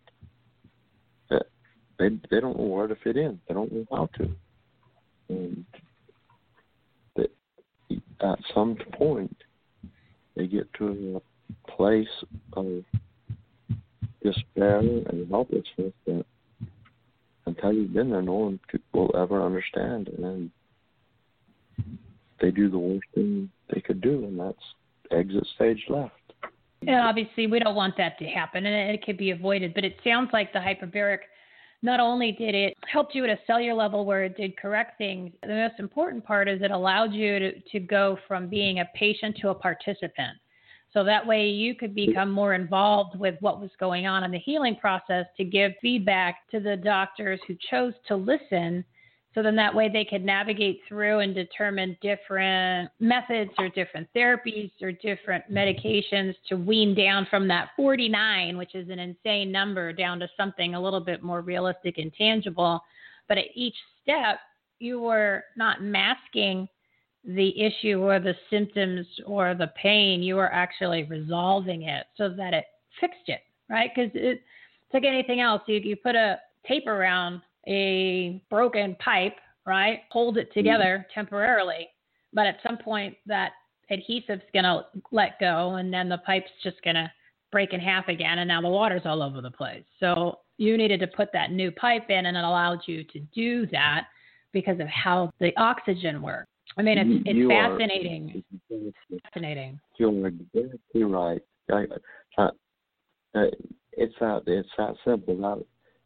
They they don't know where to fit in. They don't know how to. And they, at some point, they get to a place of despair and helplessness that until you've been there, no one could, will ever understand. And then they do the worst thing they could do, and that's exit stage left. And obviously, we don't want that to happen, and it, it could be avoided. But it sounds like the hyperbaric, not only did it help you at a cellular level where it did correct things, the most important part is it allowed you to, to go from being a patient to a participant. So that way you could become more involved with what was going on in the healing process to give feedback to the doctors who chose to listen. So then that way they could navigate through and determine different methods or different therapies or different medications to wean down from that forty-nine, which is an insane number, down to something a little bit more realistic and tangible. But at each step, you were not masking the issue or the symptoms or the pain. You were actually resolving it so that it fixed it, right? Because it's like anything else. You, you put a tape around a broken pipe, right? Hold it together temporarily, but at some point that adhesive's going to let go, and then the pipe's just going to break in half again, and now the water's all over the place. So you needed to put that new pipe in, and it allowed you to do that because of how the oxygen works. I mean, it's it's you fascinating. Are, fascinating. You're exactly right. I, I, I, it's that it's that simple. That,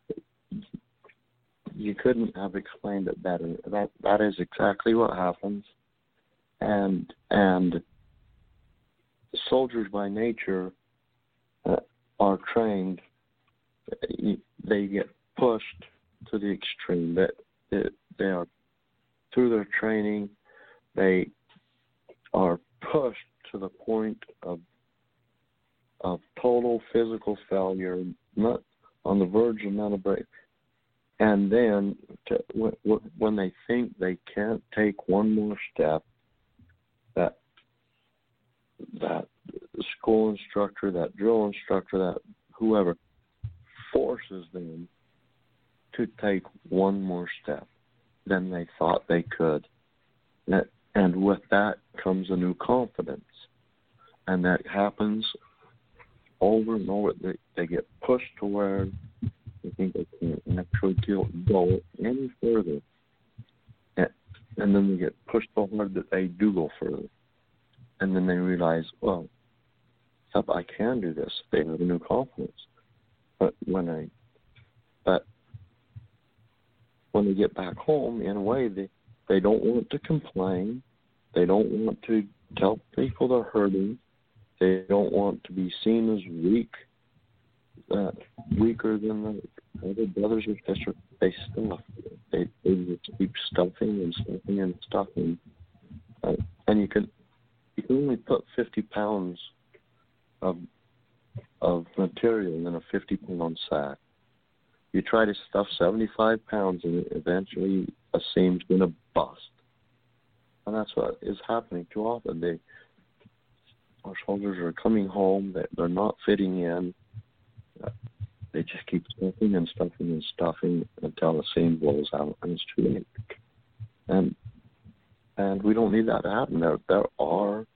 you couldn't have explained it better. That that is exactly what happens. And and soldiers by nature uh, are trained. They get pushed to the extreme. That they, they are through their training. They are pushed to the point of of total physical failure, not on the verge of mental break. And then to, when they think they can't take one more step, that that school instructor, that drill instructor, that whoever forces them to take one more step than they thought they could. And with that comes a new confidence. And that happens over and over. They, they get pushed to where they think they can't actually go any further. And, and then they get pushed so hard that they do go further. And then they realize, well, I can do this. They have a new confidence. But when I, but when they get back home, in a way, they, they don't want to complain. They don't want to tell people they're hurting. They don't want to be seen as weak, uh, weaker than the other brothers or sisters. They stuff. They, they just keep stuffing and stuffing and stuffing. Uh, and you can you can only put fifty pounds of of material in a fifty pound sack. You try to stuff seventy-five pounds, and eventually a seam's going to bust. And that's what is happening too often. They, our soldiers are coming home, that they're not fitting in. They just keep stuffing and stuffing and stuffing until the seam blows out, and it's too late. And and we don't need that to happen. There there are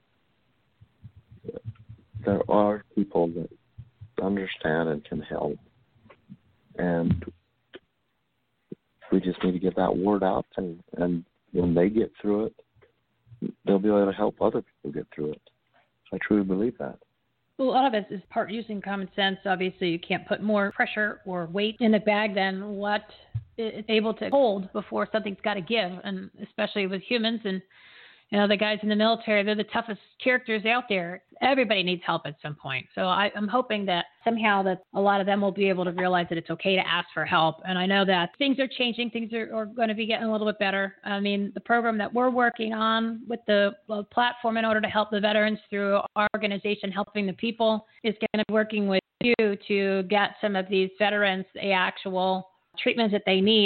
there are people that understand and can help, and we just need to get that word out. And, and when they get through it, they'll be able to help other people get through it. I truly believe that. Well, a lot of it is part using common sense. Obviously, you can't put more pressure or weight in a bag than what it's able to hold before something's got to give. And especially with humans and, you know, the guys in the military, they're the toughest characters out there. Everybody needs help at some point. So I, I'm hoping that somehow that a lot of them will be able to realize that it's okay to ask for help. And I know that things are changing. Things are, are going to be getting a little bit better. I mean, the program that we're working on with the uh, platform in order to help the veterans through our organization, Helping the People, is going to be working with you to get some of these veterans the actual treatments that they need.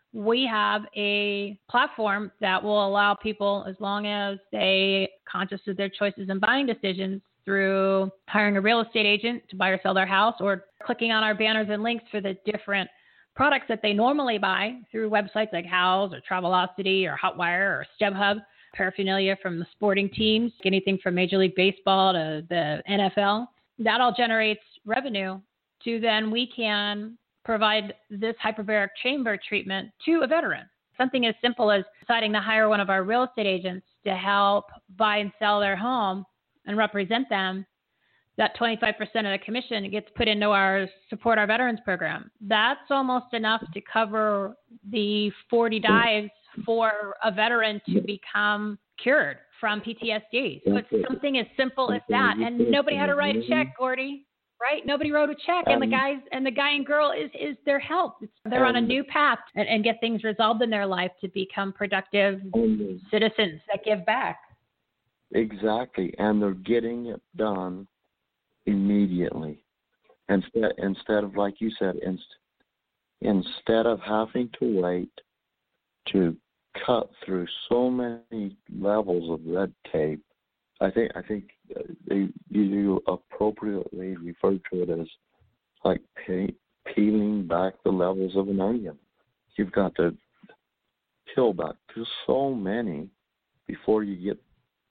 we have a platform that will allow people, as long as they conscious of their choices and buying decisions, through hiring a real estate agent to buy or sell their house, or clicking on our banners and links for the different products that they normally buy through websites like Houzz or Travelocity or Hotwire or StubHub, paraphernalia from the sporting teams, anything from Major League Baseball to the N F L. That all generates revenue to then we can provide this hyperbaric chamber treatment to a veteran. Something as simple as deciding to hire one of our real estate agents to help buy and sell their home and represent them. That twenty-five percent of the commission gets put into our Support Our Veterans program. That's almost enough to cover the forty dives for a veteran to become cured from P T S D. So it's something as simple as that. And nobody had to write a check, Gordy, right? Nobody wrote a check. And the guys and the guy and girl is, is their health. It's, they're on a new path and, and get things resolved in their life to become productive citizens that give back. Exactly. And they're getting it done immediately. Instead, instead of, like you said, inst- instead of having to wait to cut through so many levels of red tape, I think I think they you appropriately refer to it as like pe- peeling back the levels of an onion. You've got to peel back to so many before you get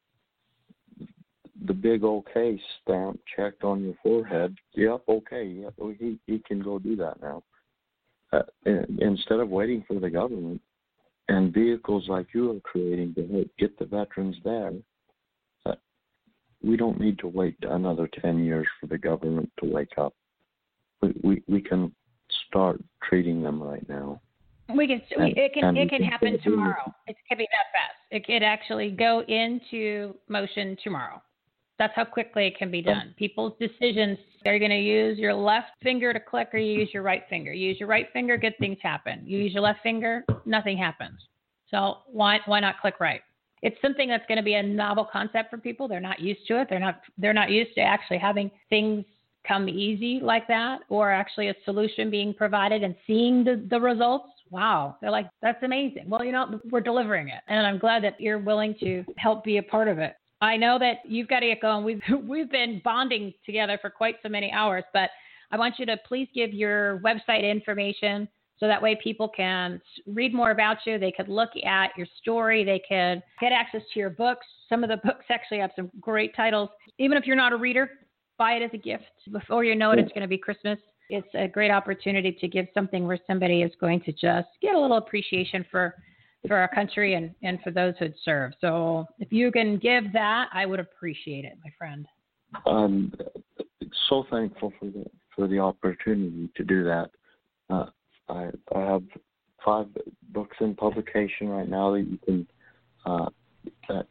the big okay stamp checked on your forehead. Yep, okay, yep, he he can go do that now. Uh, instead of waiting for the government and vehicles like you are creating to help get the veterans there, uh, we don't need to wait another ten years for the government to wake up. We we, we can start treating them right now. We can. And, we, it can. It can can happen tomorrow. It can be that fast. It could actually go into motion tomorrow. That's how quickly it can be done. People's decisions, they're going to use your left finger to click or you use your right finger. You use your right finger, good things happen. You use your left finger, nothing happens. So why why not click right? It's something that's going to be a novel concept for people. They're not used to it. They're not they're not used to actually having things come easy like that, or actually a solution being provided and seeing the, the results. Wow. They're like, that's amazing. Well, you know, we're delivering it. And I'm glad that you're willing to help be a part of it. I know that you've got to get going. We've we've been bonding together for quite so many hours, but I want you to please give your website information so that way people can read more about you. They could look at your story. They could get access to your books. Some of the books actually have some great titles. Even if you're not a reader, buy it as a gift. Before you know it, it's going to be Christmas. It's a great opportunity to give something where somebody is going to just get a little appreciation for for our country and, and for those who'd serve. So if you can give that, I would appreciate it, my friend. I'm so thankful for the for the opportunity to do that. Uh, I, I have five books in publication right now that you can uh, at,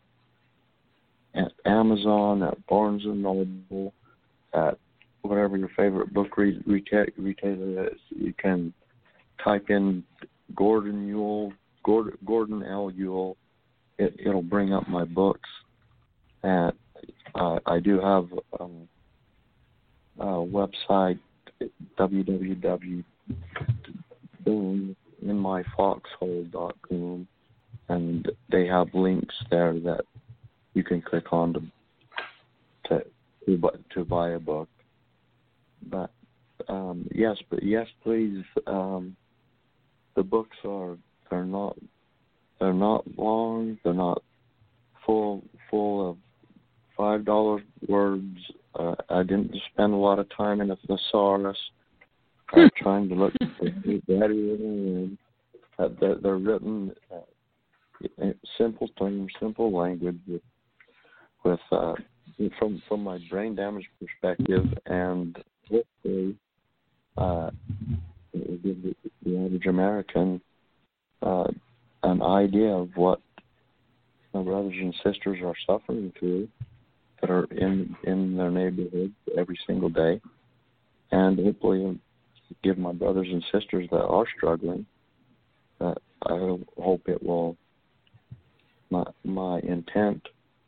at Amazon, at Barnes and Noble, at whatever your favorite book re- reta- retailer is. You can type in Gordon Ewell. Gordon, Gordon L. Ewell, it, it'll bring up my books. And uh, I do have um, a website, w w w dot in my foxhole dot com, and they have links there that you can click on to to to, to buy a book. But um, yes, but yes, please. Um, the books are. They're not. They're not long. They're not full full of five dollar words. Uh, I didn't spend a lot of time in a thesaurus uh, trying to look for better written. Uh, they're, they're written uh, in simple terms, simple language, with with uh, from from my brain damage perspective, and hopefully, uh, it will give the, the average American Uh, an idea of what my brothers and sisters are suffering through that are in, in their neighborhood every single day, and hopefully give my brothers and sisters that are struggling, uh, I hope it will, my, my intent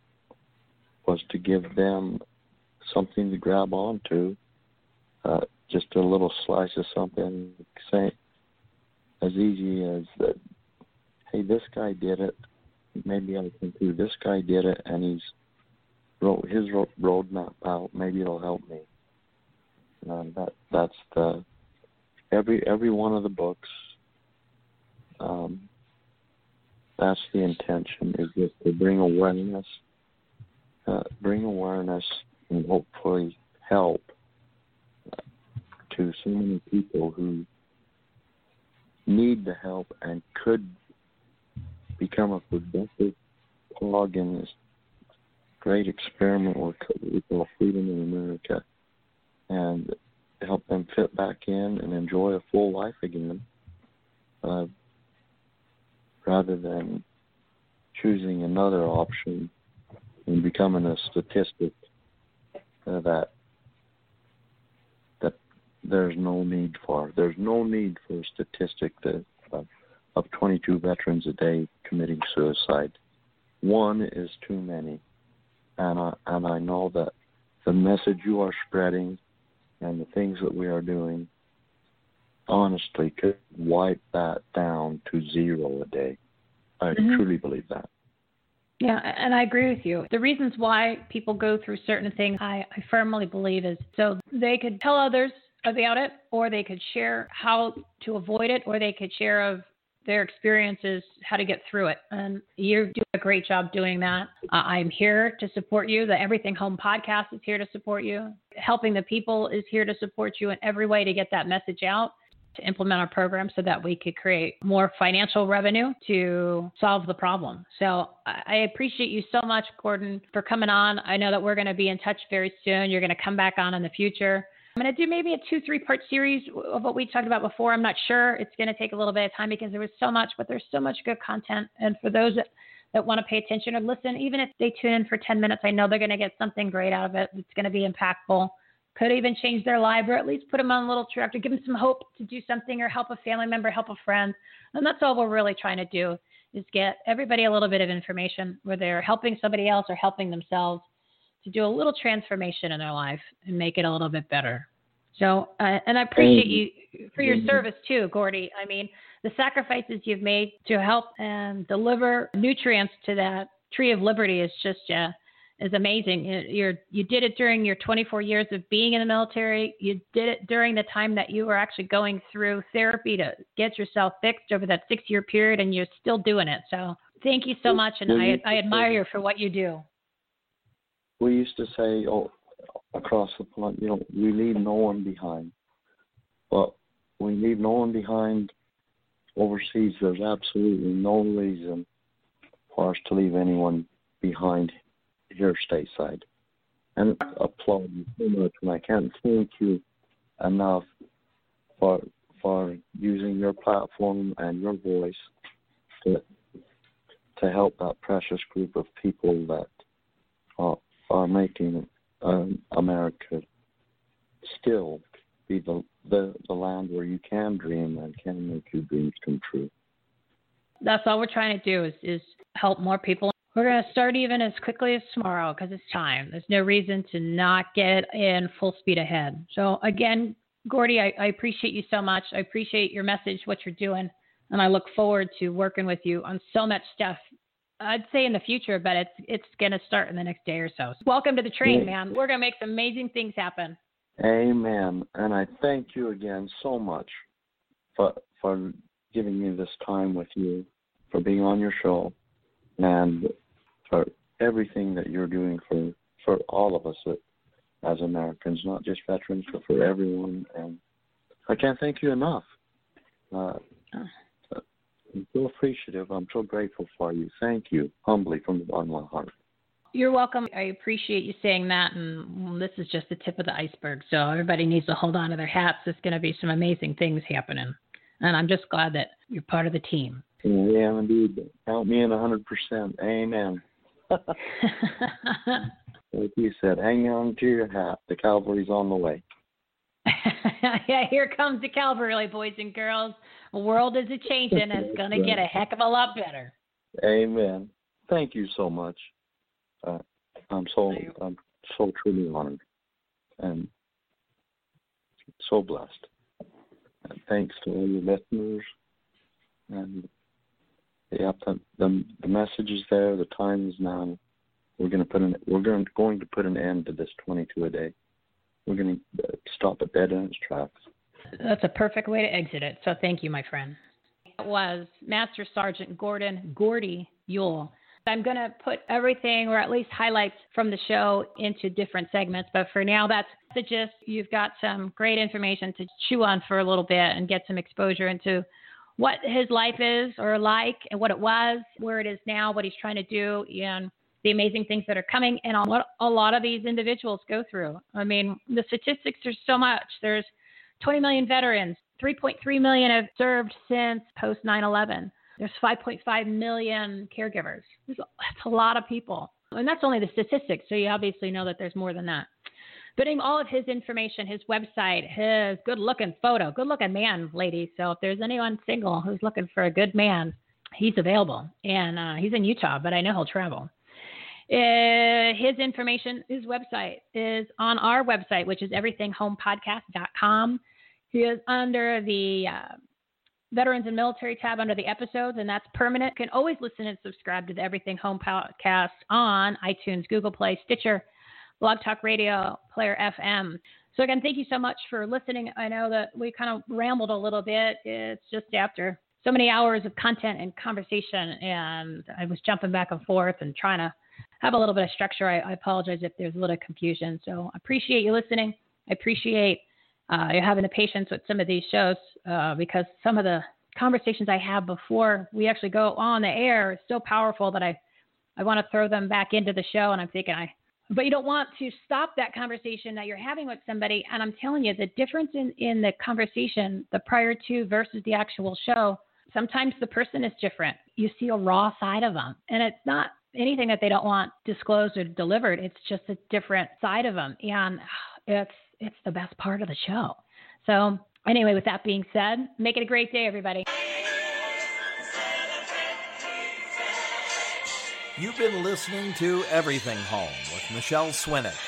was to give them something to grab onto, uh, just a little slice of something, say, as easy as that. Hey, this guy did it. Maybe I can do. This guy did it, and he's wrote his ro- roadmap out. Maybe it'll help me. And that that's the every every one of the books. Um, that's the intention, is just to bring awareness, uh, bring awareness, and hopefully help to so many people who need the help and could become a productive cog in this great experiment we call freedom in America, and help them fit back in and enjoy a full life again, uh, rather than choosing another option and becoming a statistic uh, that that there's no need for. There's no need for a statistic that uh, of twenty-two veterans a day committing suicide. One is too many, and I, and I know that the message you are spreading and the things that we are doing honestly could wipe that down to zero a day. I mm-hmm. truly believe that. Yeah, and I agree with you. The reasons why people go through certain things, I, I firmly believe, is so they could tell others about it, or they could share how to avoid it, or they could share of their experiences, how to get through it. And you do a great job doing that. Uh, I'm here to support you. The Everything Home podcast is here to support you. Helping the People is here to support you in every way to get that message out, to implement our program so that we could create more financial revenue to solve the problem. So I appreciate you so much, Gordon, for coming on. I know that we're going to be in touch very soon. You're going to come back on in the future. I'm going to do maybe a two, three part series of what we talked about before. I'm not sure. It's going to take a little bit of time because there was so much, but there's so much good content. And for those that, that want to pay attention or listen, even if they tune in for ten minutes, I know they're going to get something great out of it. It's going to be impactful. Could even change their life, or at least put them on a little trip to give them some hope to do something, or help a family member, help a friend. And that's all we're really trying to do, is get everybody a little bit of information where they're helping somebody else or helping themselves to do a little transformation in their life and make it a little bit better. So, uh, and I appreciate you for your service too, Gordy. I mean, the sacrifices you've made to help and deliver nutrients to that tree of liberty is just, uh, is amazing. You're, you did it during your twenty-four years of being in the military. You did it during the time that you were actually going through therapy to get yourself fixed over that six-year period, and you're still doing it. So thank you so much, and I, I admire you for what you do. We used to say, oh, across the front, you know, we leave no one behind. But we leave no one behind overseas. There's absolutely no reason for us to leave anyone behind here stateside. And I applaud you so much, and I can't thank you enough for for using your platform and your voice to to help that precious group of people that are, are making um, America still be the, the the land where you can dream and can make your dreams come true. That's all we're trying to do is, is help more people. We're going to start even as quickly as tomorrow because it's time. There's no reason to not get in full speed ahead. So again, Gordy, I, I appreciate you so much. I appreciate your message, what you're doing, and I look forward to working with you on so much stuff. I'd say in the future, but it's it's going to start in the next day or so. So welcome to the train, man. We're going to make some amazing things happen. Amen. And I thank you again so much for for giving me this time with you, for being on your show, and for everything that you're doing for, for all of us as Americans, not just veterans, but for everyone. And I can't thank you enough. Uh, I'm so appreciative. I'm so grateful for you. Thank you, humbly, from the bottom of my heart. You're welcome. I appreciate you saying that, and this is just the tip of the iceberg. So everybody needs to hold on to their hats. There's going to be some amazing things happening, and I'm just glad that you're part of the team. Yeah, indeed. Count me in one hundred percent. Amen. Like you said, hang on to your hat. The cavalry's on the way. Yeah, here comes the cavalry, boys and girls. The world is a changing, and it's going to get a heck of a lot better. Amen. Thank you so much. Uh, I'm so I'm so truly honored and so blessed. And thanks to all your listeners And yeah, the, the the message is there. The time is now. We're going to put an we're going going to put an end to this twenty-two a day. We're going to stop it dead in its tracks. That's a perfect way to exit it. So thank you, my friend. It was Master Sergeant Gordon Gordy Yule. I'm going to put everything, or at least highlights from the show, into different segments. But for now, that's the gist. You've got some great information to chew on for a little bit and get some exposure into what his life is or like, and what it was, where it is now, what he's trying to do, and the amazing things that are coming, and what a lot of these individuals go through. I mean, the statistics are so much. There's twenty million veterans. three point three million have served since post nine eleven. There's five point five million caregivers. That's a lot of people. And that's only the statistics, so you obviously know that there's more than that. But in all of his information, his website, his good-looking photo, good-looking man, ladies. So if there's anyone single who's looking for a good man, he's available. And uh, he's in Utah, but I know he'll travel. Uh, his information, his website is on our website, which is everything home podcast dot com. He is under the uh, Veterans and Military tab under the episodes, and that's permanent. You can always listen and subscribe to the Everything Home podcast on iTunes, Google Play, Stitcher, Blog Talk Radio, Player F M. So again, thank you so much for listening. I know that we kind of rambled a little bit. It's just after so many hours of content and conversation, and I was jumping back and forth and trying to have a little bit of structure. I, I apologize if there's a little confusion. So I appreciate you listening. I appreciate uh, you having the patience with some of these shows uh, because some of the conversations I have before we actually go on the air is so powerful that I, I want to throw them back into the show. And I'm thinking, I, but you don't want to stop that conversation that you're having with somebody. And I'm telling you, the difference in, in the conversation, the prior to versus the actual show, sometimes the person is different. You see a raw side of them, and it's not anything that they don't want disclosed or delivered. It's just a different side of them. And it's, it's the best part of the show. So anyway, with that being said, make it a great day, everybody. You've been listening to Everything Home with Michelle Swinick.